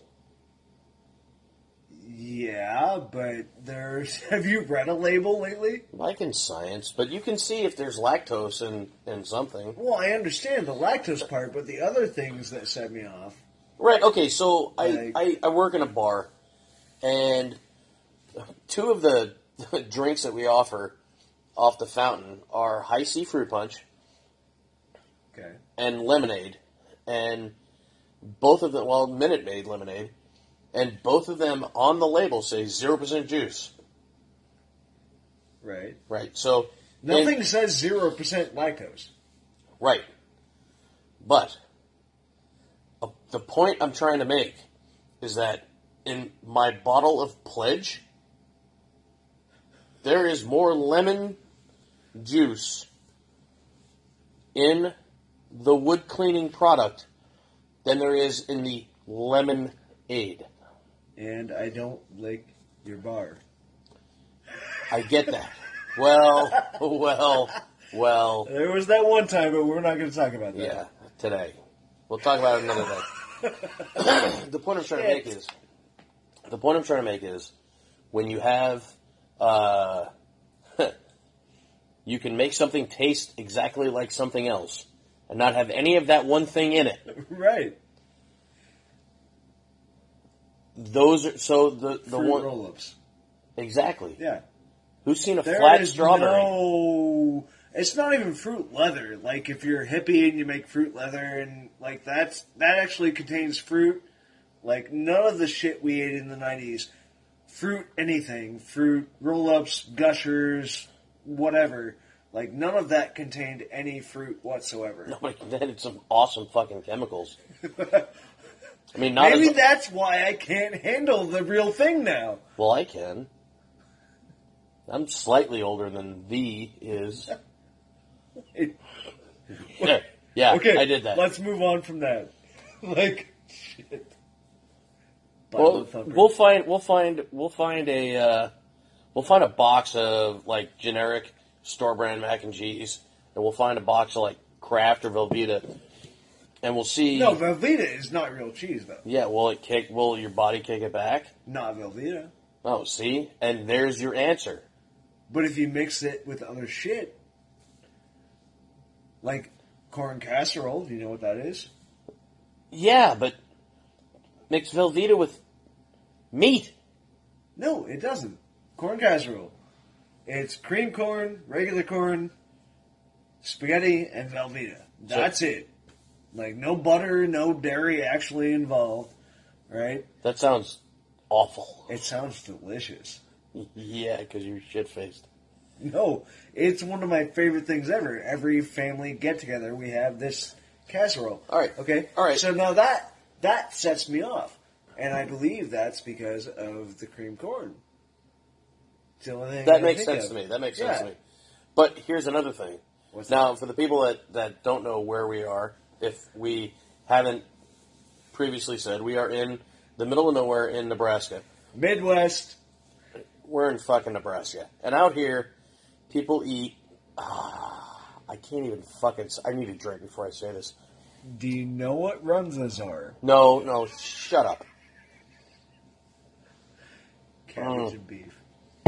Yeah, but there's... Have you read a label lately? Like in science, but you can see if there's lactose in, in something. Well, I understand the lactose part, but the other things that set me off... Right, okay, so I, Like- I, I work in a bar, and two of the drinks that we offer off the fountain are High C Fruit Punch Okay. and lemonade, and both of them, well, Minute Maid lemonade, and both of them on the label say zero percent juice. Right. Right, so... Nothing and- says zero percent lactose. Right. But uh, the point I'm trying to make is that in my bottle of Pledge, there is more lemon juice in the wood cleaning product than there is in the lemonade. And I don't lick your bar. I get that. Well, well, well. There was that one time, but we're not going to talk about that. Yeah, today. We'll talk about it another day. The point I'm trying to make is, the point I'm trying to make is, when you have, uh, you can make something taste exactly like something else, and not have any of that one thing in it. Right. Those are so the the Fruit one roll-ups. exactly. Yeah. Who's seen a There flat is strawberry? no... It's not even fruit leather. Like, if you're a hippie and you make fruit leather, and, like, that's that actually contains fruit. Like, none of the shit we ate in the nineties. Fruit anything. Fruit roll-ups, gushers, whatever. Like, none of that contained any fruit whatsoever. No, but they had some awesome fucking chemicals. I mean, not Maybe as, that's why I can't handle the real thing now. well, I can. I'm slightly older than V is. Yeah, yeah, Okay, I did that. let's move on from that. Like, shit. Well, Bible thumper. we'll find we'll find we'll find a uh, we'll find a box of like generic store brand mac and cheese, and we'll find a box of like Kraft or Velveeta, and we'll see. No, Velveeta is not real cheese, though. Yeah, will it kick? Will your body kick it back? Not Velveeta. Oh, see, and there's your answer. But if you mix it with other shit, like corn casserole, do you know what that is? Yeah, but mix Velveeta with meat. No, it doesn't. Corn casserole. It's cream corn, regular corn, spaghetti, and Velveeta. That's it. Like, no butter, no dairy actually involved, right? That sounds awful. It sounds delicious. Yeah, because you're shit faced. No, it's one of my favorite things ever. Every family get together, we have this casserole. All right. Okay. All right. So now that that sets me off, and I believe that's because of the cream corn. It's the only thing I That can makes think sense of. to me. That makes Yeah. sense to me. But here's another thing. What's now, that? for the people that, that don't know where we are, if we haven't previously said, we are in the middle of nowhere in Nebraska. Midwest. We're in fucking Nebraska. And out here, people eat... ah, I can't even fucking... I need a drink before I say this. Do you know what runzas are? No, no, shut up. Cabbage Mm. and beef.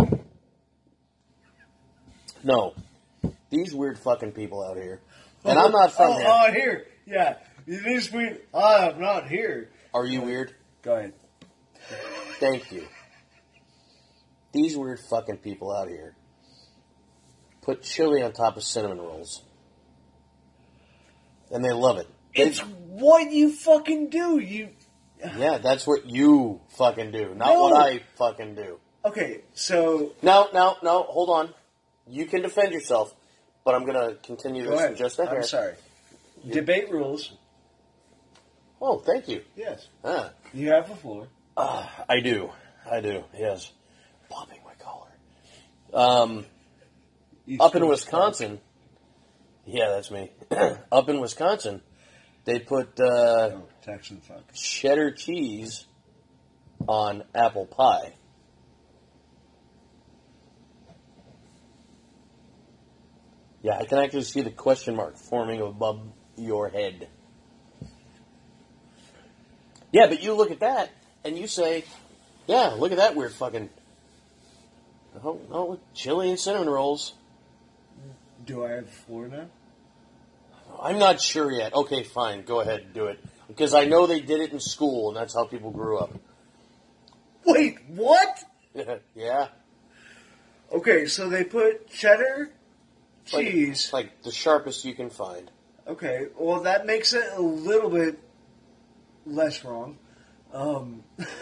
No. These weird fucking people out here. And I'm not from oh, here. Oh, here. Yeah. It is weird. I'm not here. Are you weird? Go ahead. Thank you. These weird fucking people out here put chili on top of cinnamon rolls. And they love it. They, It's what you fucking do. You Yeah, that's what you fucking do, not No. what I fucking do. Okay, so No, no, no, hold on. You can defend yourself, but I'm going to continue go this ahead. just a hair. I'm sorry. Debate rules. Oh, thank you. Yes. Ah, You have the floor. uh, I do. I do, yes. Popping my collar. Um, Each up in to Wisconsin, yeah, that's me. Up in Wisconsin, they put uh, Oh, Texan fuck. cheddar cheese on apple pie. Yeah, I can actually see the question mark forming above your head. Yeah, but you look at that and you say, yeah, look at that weird fucking... Oh, no, chili and cinnamon rolls. Do I have the floor now? I'm not sure yet. Okay, fine, go ahead and do it. Because I know they did it in school, and that's how people grew up. Wait, what? Yeah. Okay, so they put cheddar, Like- cheese. Like the sharpest you can find. Okay, well that makes it a little bit less wrong. Um,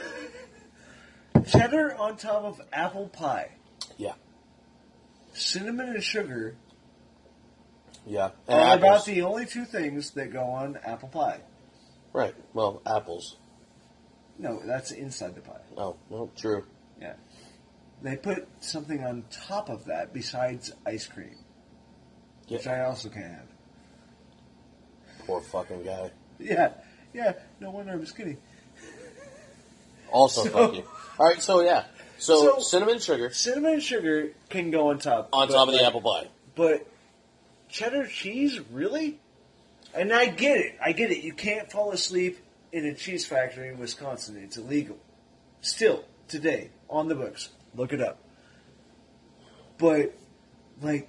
cheddar on top of apple pie, Yeah. cinnamon and sugar Yeah. And are about apples. the only two things that go on apple pie. Right. Well, apples. No, that's inside the pie. Oh, well, true. Yeah. They put something on top of that besides ice cream, Yeah. which I also can't have. Poor fucking guy. Yeah, yeah, no wonder I'm skinny. Also, So- fuck you. All right, so yeah. So, So- cinnamon sugar Cinnamon and sugar can go on top. on but top of the like- apple pie. But cheddar cheese, really? And I get it. I get it. You can't fall asleep in a cheese factory in Wisconsin. It's illegal. Still, today, on the books. Look it up. But, like,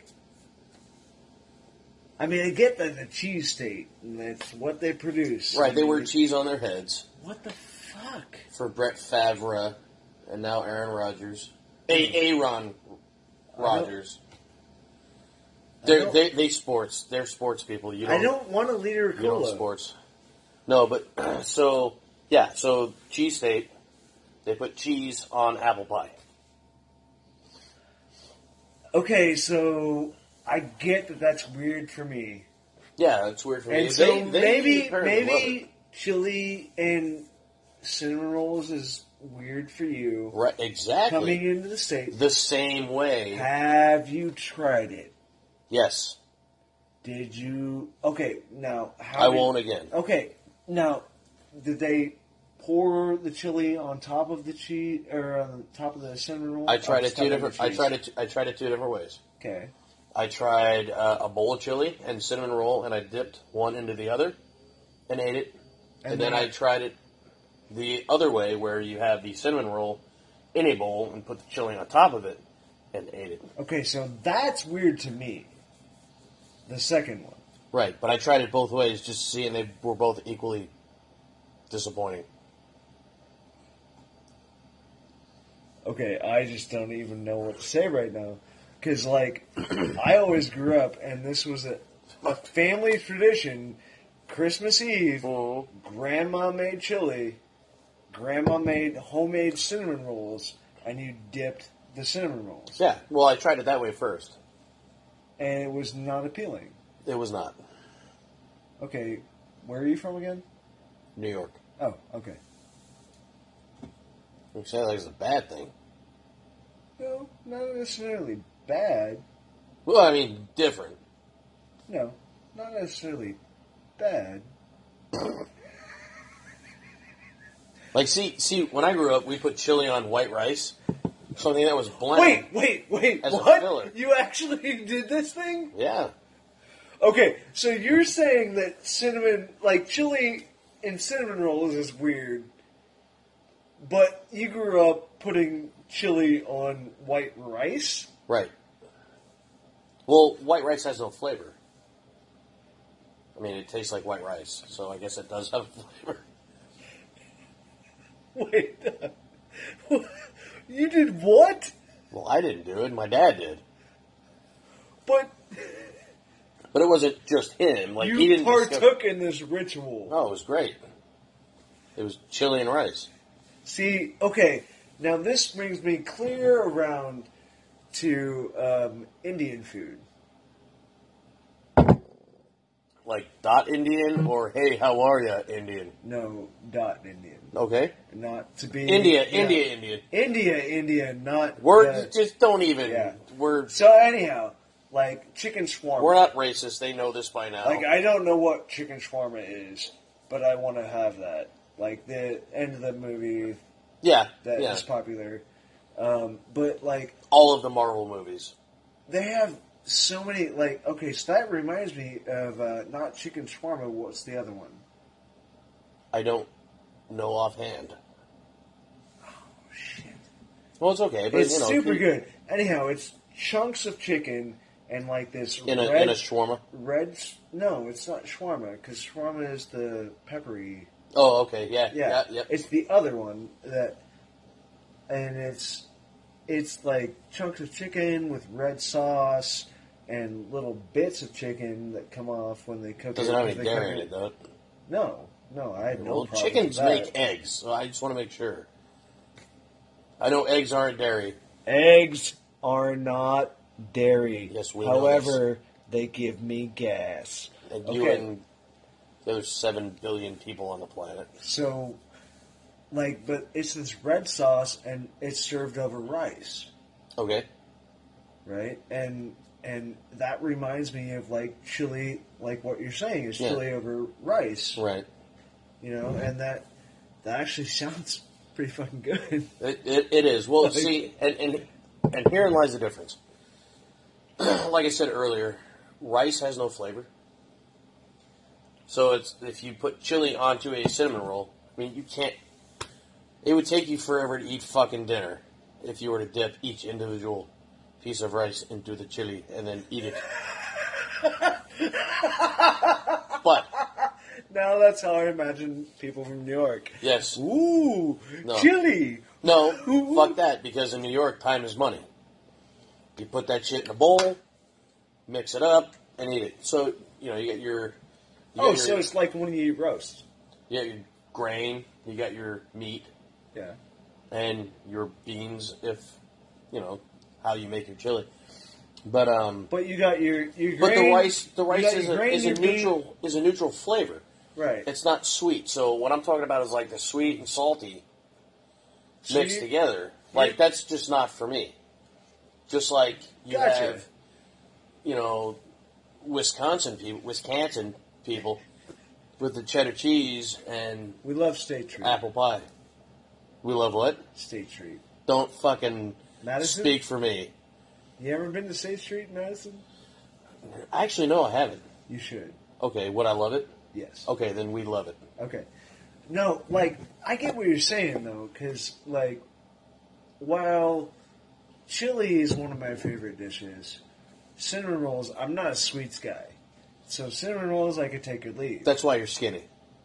I mean, I get that the cheese state, and that's what they produce. Right, they I mean, wear cheese on their heads What the fuck? for Brett Favre and now Aaron Rodgers. A- Aaron Rodgers. I They're, don't- they they sports. They're sports people. You don't, I don't want a liter of you don't cola. sports. No, but so yeah, so cheese state. They put cheese on apple pie. Okay, so I get that that's weird for me. Yeah, that's weird for me. And so They- they maybe apparently love it. maybe chili and cinnamon rolls is weird for you Right, exactly. coming into the state. The same way. Have you tried it? Yes, Did you? Okay, now how? I did- won't again. Okay, now did they pour the chili on top of the cheese or on top of the cinnamon roll? I tried Or it just two top of the different. I cheese? tried it. I tried it two different ways. Okay. I tried uh, a bowl of chili and cinnamon roll, and I dipped one into the other, and ate it. And, And then then- I tried it the other way, where you have the cinnamon roll in a bowl and put the chili on top of it, and ate it. Okay, so that's weird to me. The second one. Right, but I tried it both ways just to see, and they were both equally disappointing. Okay, I just don't even know what to say right now. Because, like, I always grew up, and this was a, a family tradition. Christmas Eve, Mhm. Grandma made chili, Grandma made homemade cinnamon rolls, and you dipped the cinnamon rolls. Yeah, well, I tried it that way first. And it was not appealing. It was not. Okay, where are you from again? New York. Oh, okay. You say like it's a bad thing. No, not necessarily bad. Well, I mean, different. No, not necessarily bad. Like, see, see, when I grew up, we put chili on white rice, something that was bland. Wait, wait, wait. As a what? filler. You actually did this thing? Yeah. Okay, so you're saying that cinnamon, like chili and cinnamon rolls is weird, but you grew up putting chili on white rice? Right. Well, white rice has no flavor. I mean, it tastes like white rice, so I guess it does have flavor. Wait, you did what? Well, I didn't do it. My dad did. But But it wasn't just him. Like you he didn't partook discover... in this ritual. Oh, it was great. It was chili and rice. See, okay, now this brings me clear around to um, Indian food. Like dot Indian or hey, how are ya Indian? No, dot Indian. Okay. Not to be India, yeah. India, Indian. India, India, not. We're uh, just don't even. Yeah. We're So anyhow, like chicken shawarma. we're not racist. They know this by now. Like I don't know what chicken shawarma is, but I want to have that. Like the end of the movie yeah, that yeah. is popular. Um, but like All of the Marvel movies. they have so many. Like okay, so that reminds me of uh, not chicken shawarma. What's the other one? I don't know offhand. Oh shit! Well, it's okay, but It's you know, super you- good. Anyhow, it's chunks of chicken and like this in a red, in a shawarma. red. s- No, it's not shawarma because shawarma is the peppery. Oh, okay, yeah, Yeah, yeah, yeah. it's the other one that, and it's it's like chunks of chicken with red sauce and little bits of chicken that come off when they cook Doesn't it. have any they dairy cook in it, though. No, no, I have no Well, problem chickens with that. make eggs, so I just want to make sure. I know eggs aren't dairy. Eggs are not dairy. Yes, we know However, they give me gas. And you Okay. and there's seven billion people on the planet. So, like, but it's this red sauce and it's served over rice, Okay. right? And and that reminds me of like chili, like what you're saying is Yeah. chili over rice, Right. you know, and that that actually sounds pretty fucking good. It, it, it is. Well, Like- see, and, and and herein lies the difference. Like I said earlier, rice has no flavor. So it's if you put chili onto a cinnamon roll, I mean, you can't. It would take you forever to eat fucking dinner if you were to dip each individual piece of rice into the chili and then eat it. But Now that's how I imagine people from New York. yes, Ooh, No. chili. no, fuck that, because in New York, time is money. You put that shit in a bowl, mix it up, and eat it. So you know you get your. You Oh, got so your, it's like when you eat roast. you got your grain, you got your meat, Yeah. and your beans. If you know how you make your chili, but um, But you got your your but grain, the rice, the you rice got is your a, grain, is a your bean- neutral is a neutral flavor. Right. It's not sweet. So what I'm talking about is like the sweet and salty So mixed you- together. Like that's just not for me. Just like you Gotcha. have, you know, Wisconsin people, Wisconsin people with the cheddar cheese and We love State Street. apple pie. We love what? State Street. Don't fucking Madison? speak for me. You ever been to State Street in Madison? Actually, no, I haven't. You should. Okay, would I love it? Yes. Okay, then we love it. Okay. No, like, I get what you're saying, though, because, like, while chili is one of my favorite dishes, cinnamon rolls, I'm not a sweets guy. So cinnamon rolls, I could take or leave. That's why you're skinny.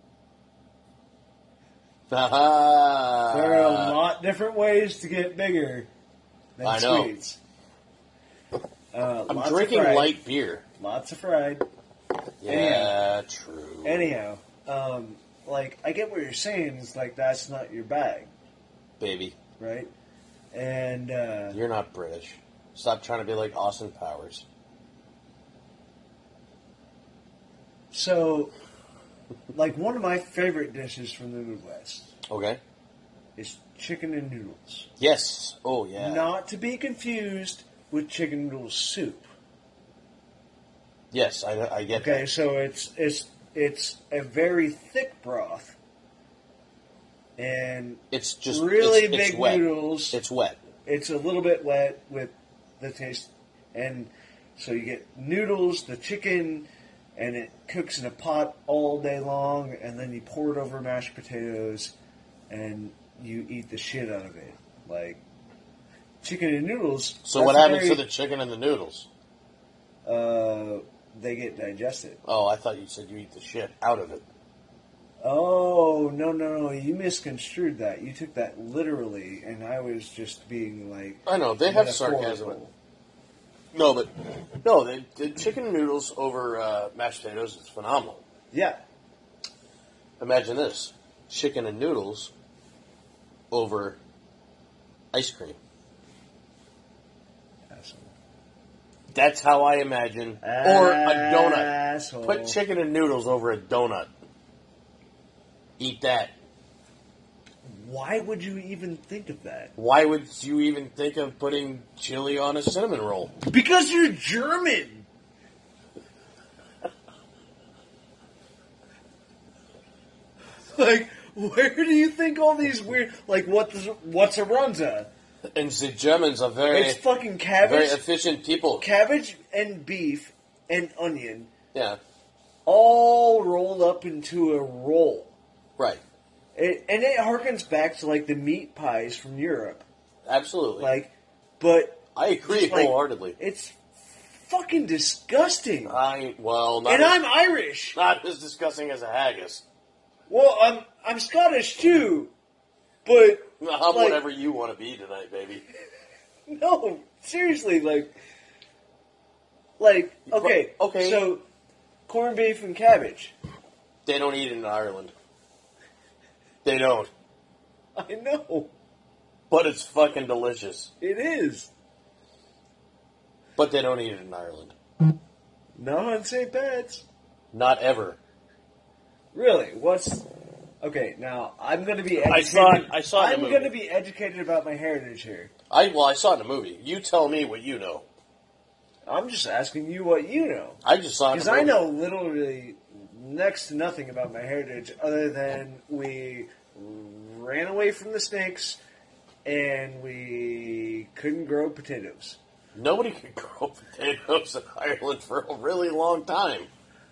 Ha There are a lot different ways to get bigger than I know. sweets. Uh, I'm lots of drinking fried, light beer. Lots of fried. Yeah, true. Anyhow, um, like, I get what you're saying. It's like, that's not your bag, Baby, right? And, uh, you're not British. Stop trying to be like Austin Powers. so, like, one of my favorite dishes from the Midwest Okay. is chicken and noodles. Yes. Oh, yeah. Not to be confused with chicken noodle soup. Yes, I, I get Okay, that. so it's it's it's a very thick broth, and It's just really it's, it's big wet. noodles. It's wet. It's a little bit wet with the taste, and so you get noodles, the chicken, and it cooks in a pot all day long, and then you pour it over mashed potatoes, and you eat the shit out of it, like chicken and noodles. So that's what a happens very- to the chicken and the noodles? Uh, they get digested. Oh, I thought you said you eat the shit out of it. Oh, no, no, no. You misconstrued that. You took that literally, and I was just being like. I know, they have metaphorical. sarcasm. No, but no, the, the chicken and noodles over uh, mashed potatoes is phenomenal. Yeah. Imagine this: chicken and noodles over ice cream. Asshole. That's how I imagine. Or a donut. Asshole. Put chicken and noodles over a donut. Eat that. Why would you even think of that? Why would you even think of putting chili on a cinnamon roll? Because you're German. Like, where do you think all these weird... Like, what the, what's a runza? And the Germans are very, It's fucking cabbage, very efficient people. cabbage and beef and onion Yeah, all rolled up into a roll. right. It, and it harkens back to, like, the meat pies from Europe. Absolutely. Like, but... I agree just, like, wholeheartedly. It's fucking disgusting. I well, not and as, I'm Irish. not as disgusting as a haggis. Well, I'm I'm Scottish too, but I'm like, whatever you want to be tonight, baby. no, seriously, like, like okay, Okay. so corned beef and cabbage. They don't eat it in Ireland. They don't. I know But it's fucking delicious. it is. But they don't eat it in Ireland. Not on Saint Pat's. Not ever. Really? What's okay? Now I'm going to be. Educated. I saw it- I saw it in a I'm movie. going to be educated about my heritage here. I well, I saw it in a movie. You tell me what you know. I'm just asking you what you know. I just saw it in Because a I movie. know literally next to nothing about my heritage other than we ran away from the snakes and we couldn't grow potatoes. Nobody could grow potatoes in Ireland for a really long time.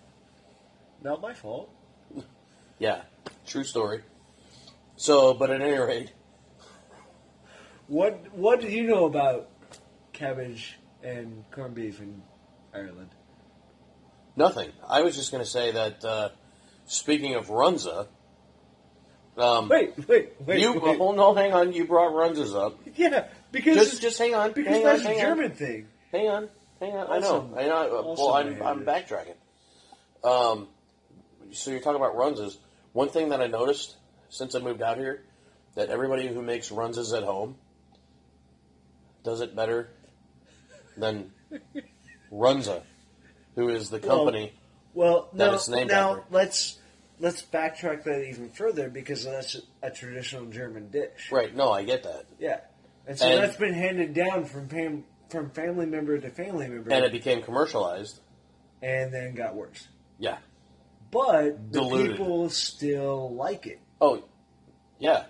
Not my fault. Yeah, true story. So, but at any rate, What What do you know about cabbage and corned beef in Ireland? nothing. I was just going to say that, uh, speaking of Runza, um, Wait, wait, wait. you, wait. well, no, hang on, you brought Runzas up. Yeah, because Just, just hang on, because hang that's on, a hang German on, thing. hang on, hang on. I Also- know, I know. uh, also Well, my I'm, I'm heritage. backtracking. Um, so you're talking about Runzas. One thing that I noticed since I moved out here, that everybody who makes Runzas at home does it better than Runza, who is the company. Well, that no, it's named now after. let's let's backtrack that even further because that's a traditional German dish. Right, no, I get that. Yeah, and so And- that's been handed down from fam- from family member to family member, And it became commercialized. and then got worse. Yeah. But the Diluted. people still like it. Oh, yeah.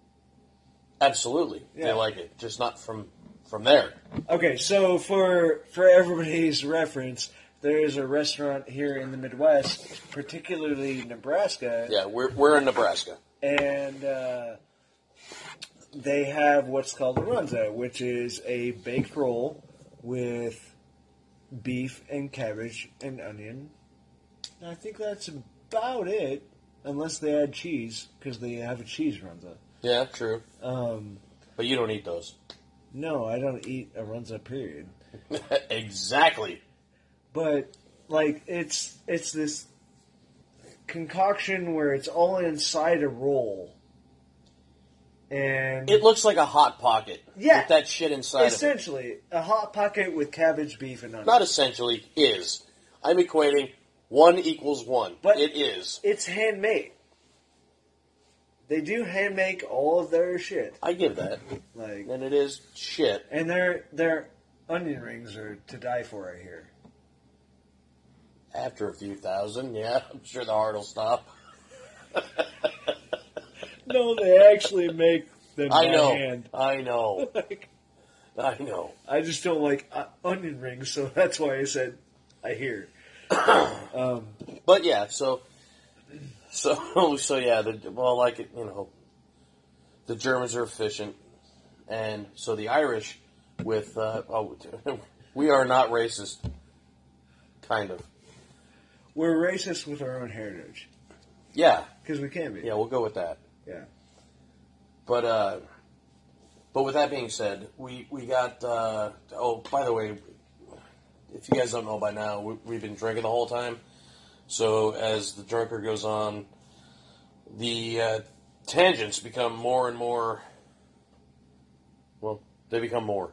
Absolutely. They Yeah. like it. Just not from from there. Okay, so for for everybody's reference, there is a restaurant here in the Midwest, particularly Nebraska, Yeah, we're we're in Nebraska. and uh, they have what's called a runza, which is a baked roll with beef and cabbage and onion. And I think that's about it, unless they add cheese, because they have a cheese runza. Yeah, true. Um, But you don't eat those. no, I don't eat a runza, period. Exactly. But like it's it's this concoction where it's all inside a roll, and It looks like a hot pocket. Yeah. With that shit inside of it. essentially a hot pocket with cabbage, beef, and onion. Not essentially, is. I'm equating one equals one. But- it is. It's handmade. They do hand make all of their shit, I give that. like, And it is shit. and their their onion rings are to die for right here. After a few thousand, yeah, I'm sure the heart will stop. No, they actually make them I by know. hand. I know. Like, I know. I just don't like uh, onion rings, so that's why I said I hear. um, But yeah, so so so yeah, the well, like it, you know, the Germans are efficient, and so the Irish with uh, oh, we are not racist, kind of. we're racist with our own heritage Yeah, because we can be. yeah, we'll go with that. Yeah. But uh, but with that being said, we we got uh, oh, by the way, if you guys don't know by now, we, we've been drinking the whole time. So as the drinker goes on, the uh, tangents become more and more. Well, they become more.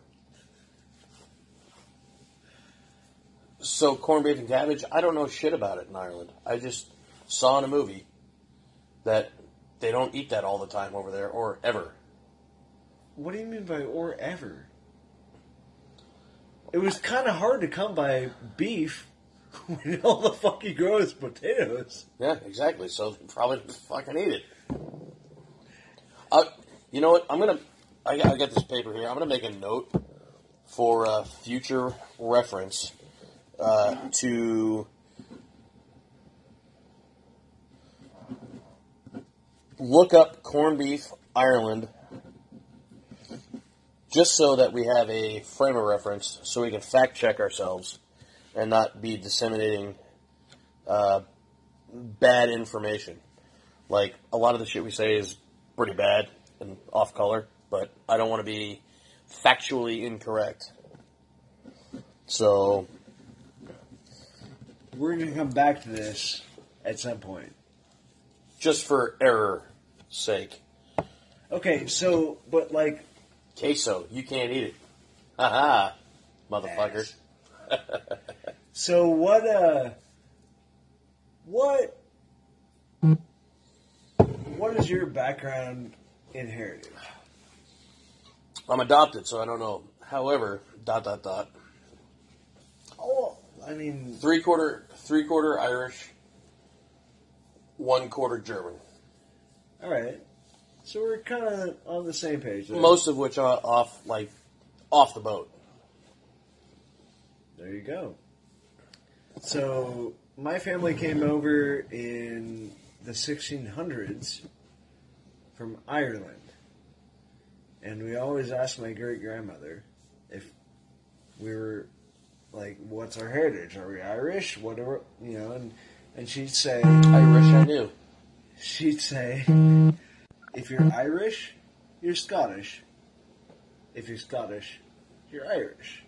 So corned beef and cabbage, I don't know shit about it in Ireland. I just saw in a movie that they don't eat that all the time over there, or ever. What do you mean by or ever? It was kind of hard to come by beef when all the fuck you grow is potatoes. Yeah, exactly. So probably fucking eat it. Uh, you know what? I'm gonna. I got, I got this paper here. I'm gonna make a note for uh, future reference uh, to look up corned beef Ireland, just so that we have a frame of reference, so we can fact check ourselves and not be disseminating uh, bad information. Like, a lot of the shit we say is pretty bad and off color, but I don't want to be factually incorrect. So, we're going to come back to this at some point. Just for error sake. Okay, so, but like... Queso, you can't eat it. Haha, motherfucker. So what, uh... What... What is your background in heritage? I'm adopted, so I don't know. However, dot, dot, dot. Oh, I mean... Three quarter, three quarter Irish, one quarter German. All right. So we're kind of on the same page there. Most of which are off, like, off the boat. There you go. So my family came over in the sixteen hundreds from Ireland. And we always asked my great-grandmother if we were, like, what's our heritage? Are we Irish? What are we, you know, and, and she'd say... Irish, I knew. She'd say, if you're Irish, you're Scottish. If you're Scottish, you're Irish.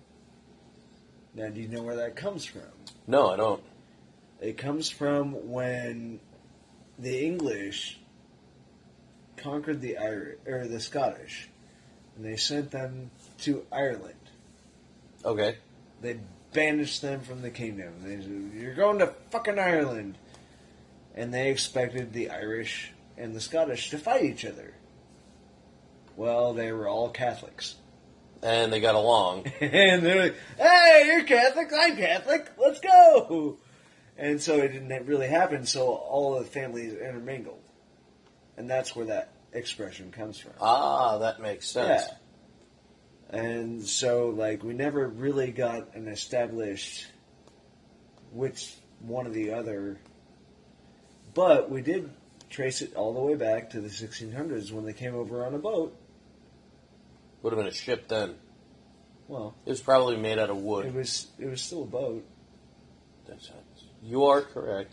Now, do you know where that comes from? No, I don't. It comes from when the English conquered the Irish or the Scottish, and they sent them to Ireland. Okay. They banished them from the kingdom. They said, "You're going to fucking Ireland," and they expected the Irish and the Scottish to fight each other. Well, they were all Catholics. And they got along. And they're like, hey, you're Catholic, I'm Catholic, let's go! And so it didn't really happen, so all the families intermingled. And that's where that expression comes from. Ah, that makes sense. Yeah. And so, like, we never really got an established which one or the other, but we did trace it all the way back to the sixteen hundreds when they came over on a boat. Would have been a ship then. Well, it was probably made out of wood. It was. It was still a boat. That's you are correct.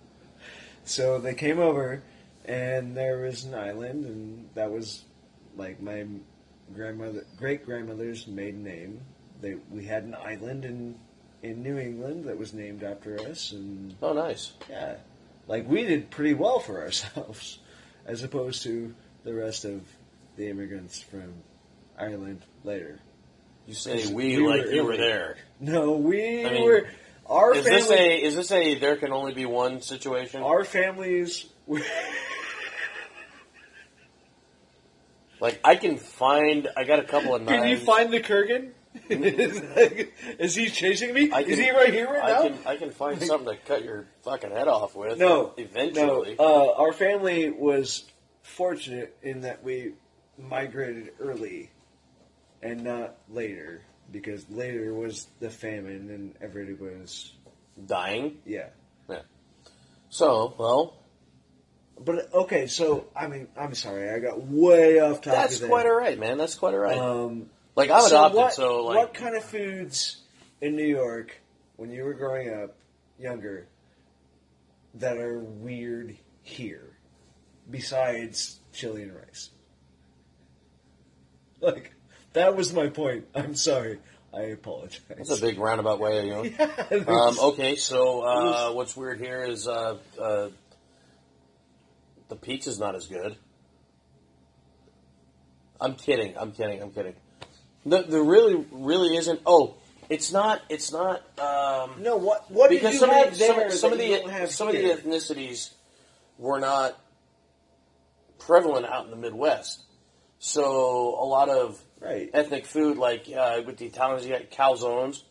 So they came over, and there was an island, and that was like my grandmother, great grandmother's maiden name. They we had an island in in New England that was named after us, and oh, nice. Yeah, like we did pretty well for ourselves, as opposed to the rest of the immigrants from Ireland later. You say we, we like were you were there. No, we I mean, were. Our is family, this a is this a there can only be one situation? Our families were. Like I can find, I got a couple of knives. Can you find the Kurgan? Is he chasing me? Can, is he right here right I now? Can, I can find like, something to cut your fucking head off with. No, eventually. No. Uh, our family was fortunate in that we migrated early and not later, because later was the famine and everybody was dying. Yeah, yeah. So well, but okay. So I mean, I'm sorry, I got way off topic. That's quite all right, man. That's quite all right. Um, like I'm so adopted, what, so like, what kind of foods in New York when you were growing up, younger, that are weird here, besides chili and rice? Like, that was my point. I'm sorry. I apologize. That's a big roundabout way of, you know. Yeah, um, okay, so uh, what's weird here is uh, uh, the pizza's not as good. I'm kidding. I'm kidding. I'm kidding. The the really really isn't. Oh, it's not. It's not. Um, no, what what did because you some have of the, there some, some that of you the don't have some of here? the ethnicities were not prevalent out in the Midwest. So a lot of right. ethnic food, like uh, with the Italians, you got calzones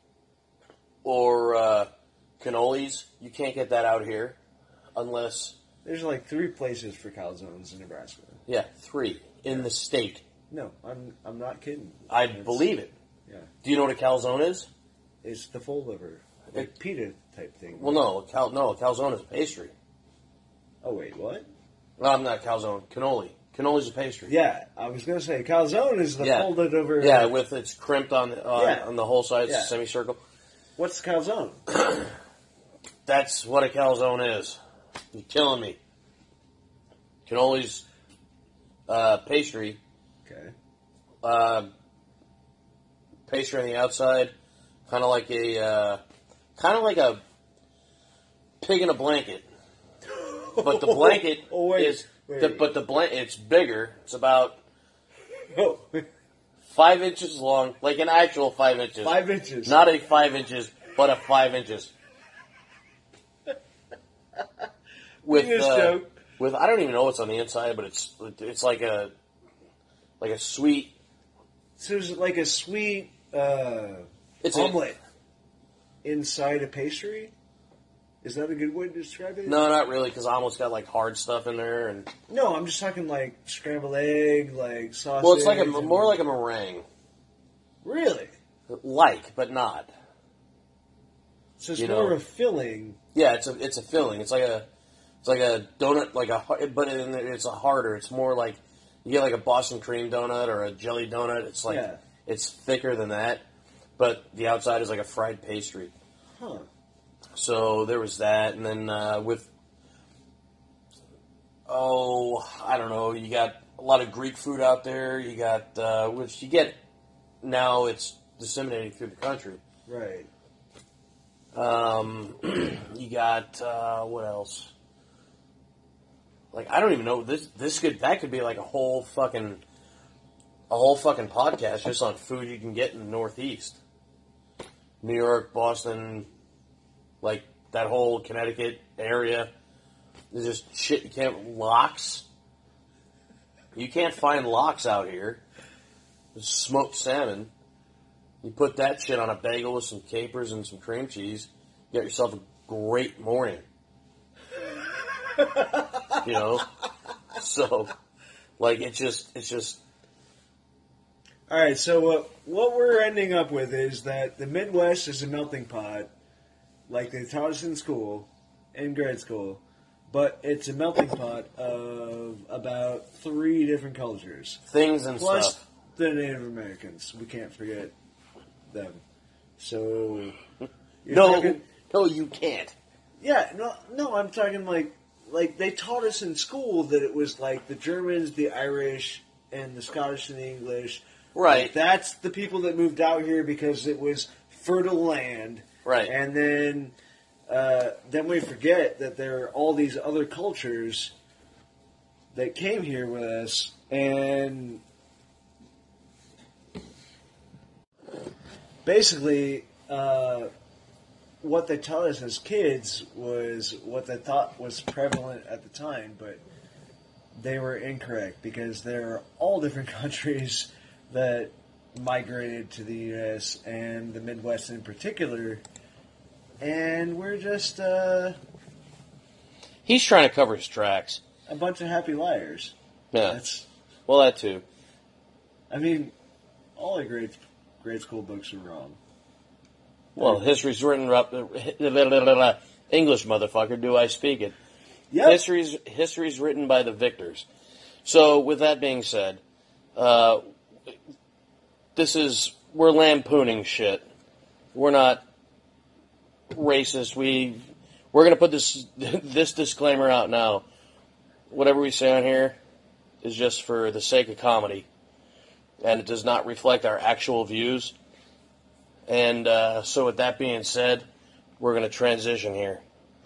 or uh, cannolis. You can't get that out here unless There's like three places for calzones in Nebraska. yeah, three in the state. No, I'm I'm not kidding. I It's- believe it. Yeah, Do you know what a calzone is? it's the full liver, like It- pita type thing. Well, no, a cal- no, a calzone is a pastry. Oh wait, what? No, I'm not calzone. Cannoli. Cannoli's a pastry. Yeah, I was gonna say calzone is the Yeah. folded over. Yeah, with it's crimped on uh, Yeah. on the whole side. It's Yeah. a semicircle. What's calzone? That's what a calzone is. You're killing me. Cannoli's uh, pastry. Okay. Uh, pastry on the outside, kind of like a uh, kind of like a pig in a blanket. But the blanket Oh, wait, is, wait. The, but the blanket it's bigger. It's about Oh, five inches long, like an actual five inches. five inches. Not a five inches, but a five inches. With Biggest uh, joke. with I don't even know what's on the inside, but it's it's like a like a sweet. So it's like a sweet uh, It's a- omelet inside a pastry. Is that a good way to describe it? No, not really, because I almost got like hard stuff in there, and No, I'm just talking like scrambled egg, like sausage. well, it's like a and- more like a meringue, really. like but not. So it's You more know. of a filling. Yeah, it's a it's a filling. It's like a it's like a donut, like a har- but in the- it's a harder. It's more like you get like a Boston cream donut or a jelly donut. It's like Yeah. it's thicker than that, but the outside is like a fried pastry. Huh. So there was that, and then uh, with oh, I don't know, you got a lot of Greek food out there. You got uh, which you get now. It's disseminating through the country. Right. Um, you got uh, what else? Like I don't even know this. This could that could be like a whole fucking a whole fucking podcast just on food you can get in the Northeast, New York, Boston, like that whole Connecticut area. There's just shit you can't locks. You can't find locks out here. There's smoked salmon. You put that shit on a bagel with some capers and some cream cheese, you got yourself a great morning. You know? So, like, it's just, it's just, All right. So uh, what we're ending up with is that the Midwest is a melting pot, like they taught us in school, in grade school, but it's a melting pot of about three different cultures. things and Plus stuff. the Native Americans. We can't forget them. So you're No, talking- no, you can't. yeah, no, no. I'm talking like like they taught us in school that it was like the Germans, the Irish, and the Scottish and the English. Right. Like, that's the people that moved out here because it was fertile land. Right. And then uh, then we forget that there are all these other cultures that came here with us and basically, uh, what they taught us as kids was what they thought was prevalent at the time, but they were incorrect because there are all different countries that migrated to the U S and the Midwest in particular, and we're just uh, He's trying to cover his tracks. a bunch of happy liars. Yeah. That's, Well, that too. I mean, all the grade grade school books are wrong. Well, history's written up. English, motherfucker, do I speak it? Yep. History's history's written by the victors. So, with that being said, uh, this is we're lampooning shit. We're not racist. We we're gonna put this this disclaimer out now. Whatever we say on here is just for the sake of comedy, and it does not reflect our actual views. And uh, so with that being said, we're going to transition here.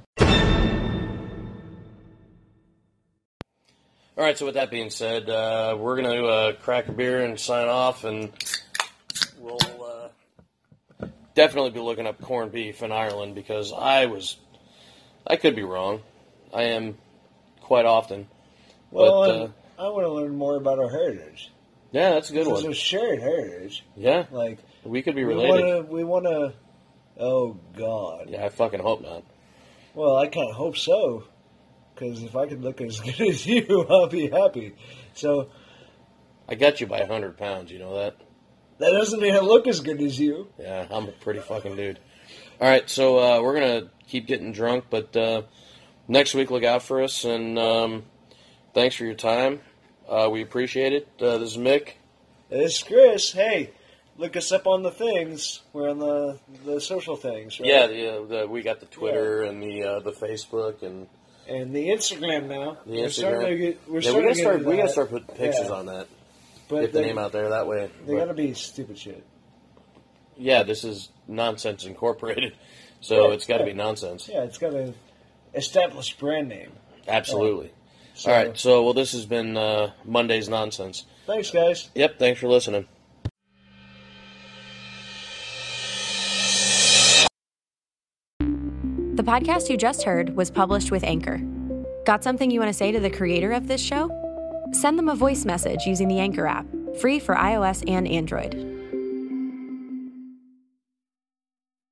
All right, so with that being said, uh, we're going to uh, crack a beer and sign off, and we'll uh, definitely be looking up corned beef in Ireland, because I was, I could be wrong. I am quite often. Well, but, uh, I want to learn more about our heritage. Yeah, that's a good one. It's a shared heritage. Yeah, like we could be related. We want to. Oh God. Yeah, I fucking hope not. Well, I kind of hope so. Because if I could look as good as you, I'll be happy. So, I got you by a hundred pounds. You know that. That doesn't mean I look as good as you. Yeah, I'm a pretty fucking dude. All right, so uh, we're gonna keep getting drunk, but uh, next week look out for us, and um, thanks for your time. Uh, we appreciate it. Uh, this is Mick. This is Chris. Hey, look us up on the things. We're on the the social things, right? Yeah, the, the, we got the Twitter yeah. and the uh, the Facebook and. And the Instagram now. The Instagram. We're to get, we're yeah, we gotta start. We gotta start putting pictures yeah. on that. But get they, the name out there that way. They but, gotta be stupid shit. Yeah, this is Nonsense Incorporated, so yeah, it's got to yeah. be nonsense. Yeah, it's got an established brand name. Absolutely. Uh, so, All right. So, well, this has been uh, Monday's Nonsense. Thanks, guys. Yep. Thanks for listening. The podcast you just heard was published with Anchor. Got something you want to say to the creator of this show? Send them a voice message using the Anchor app, free for iOS and Android.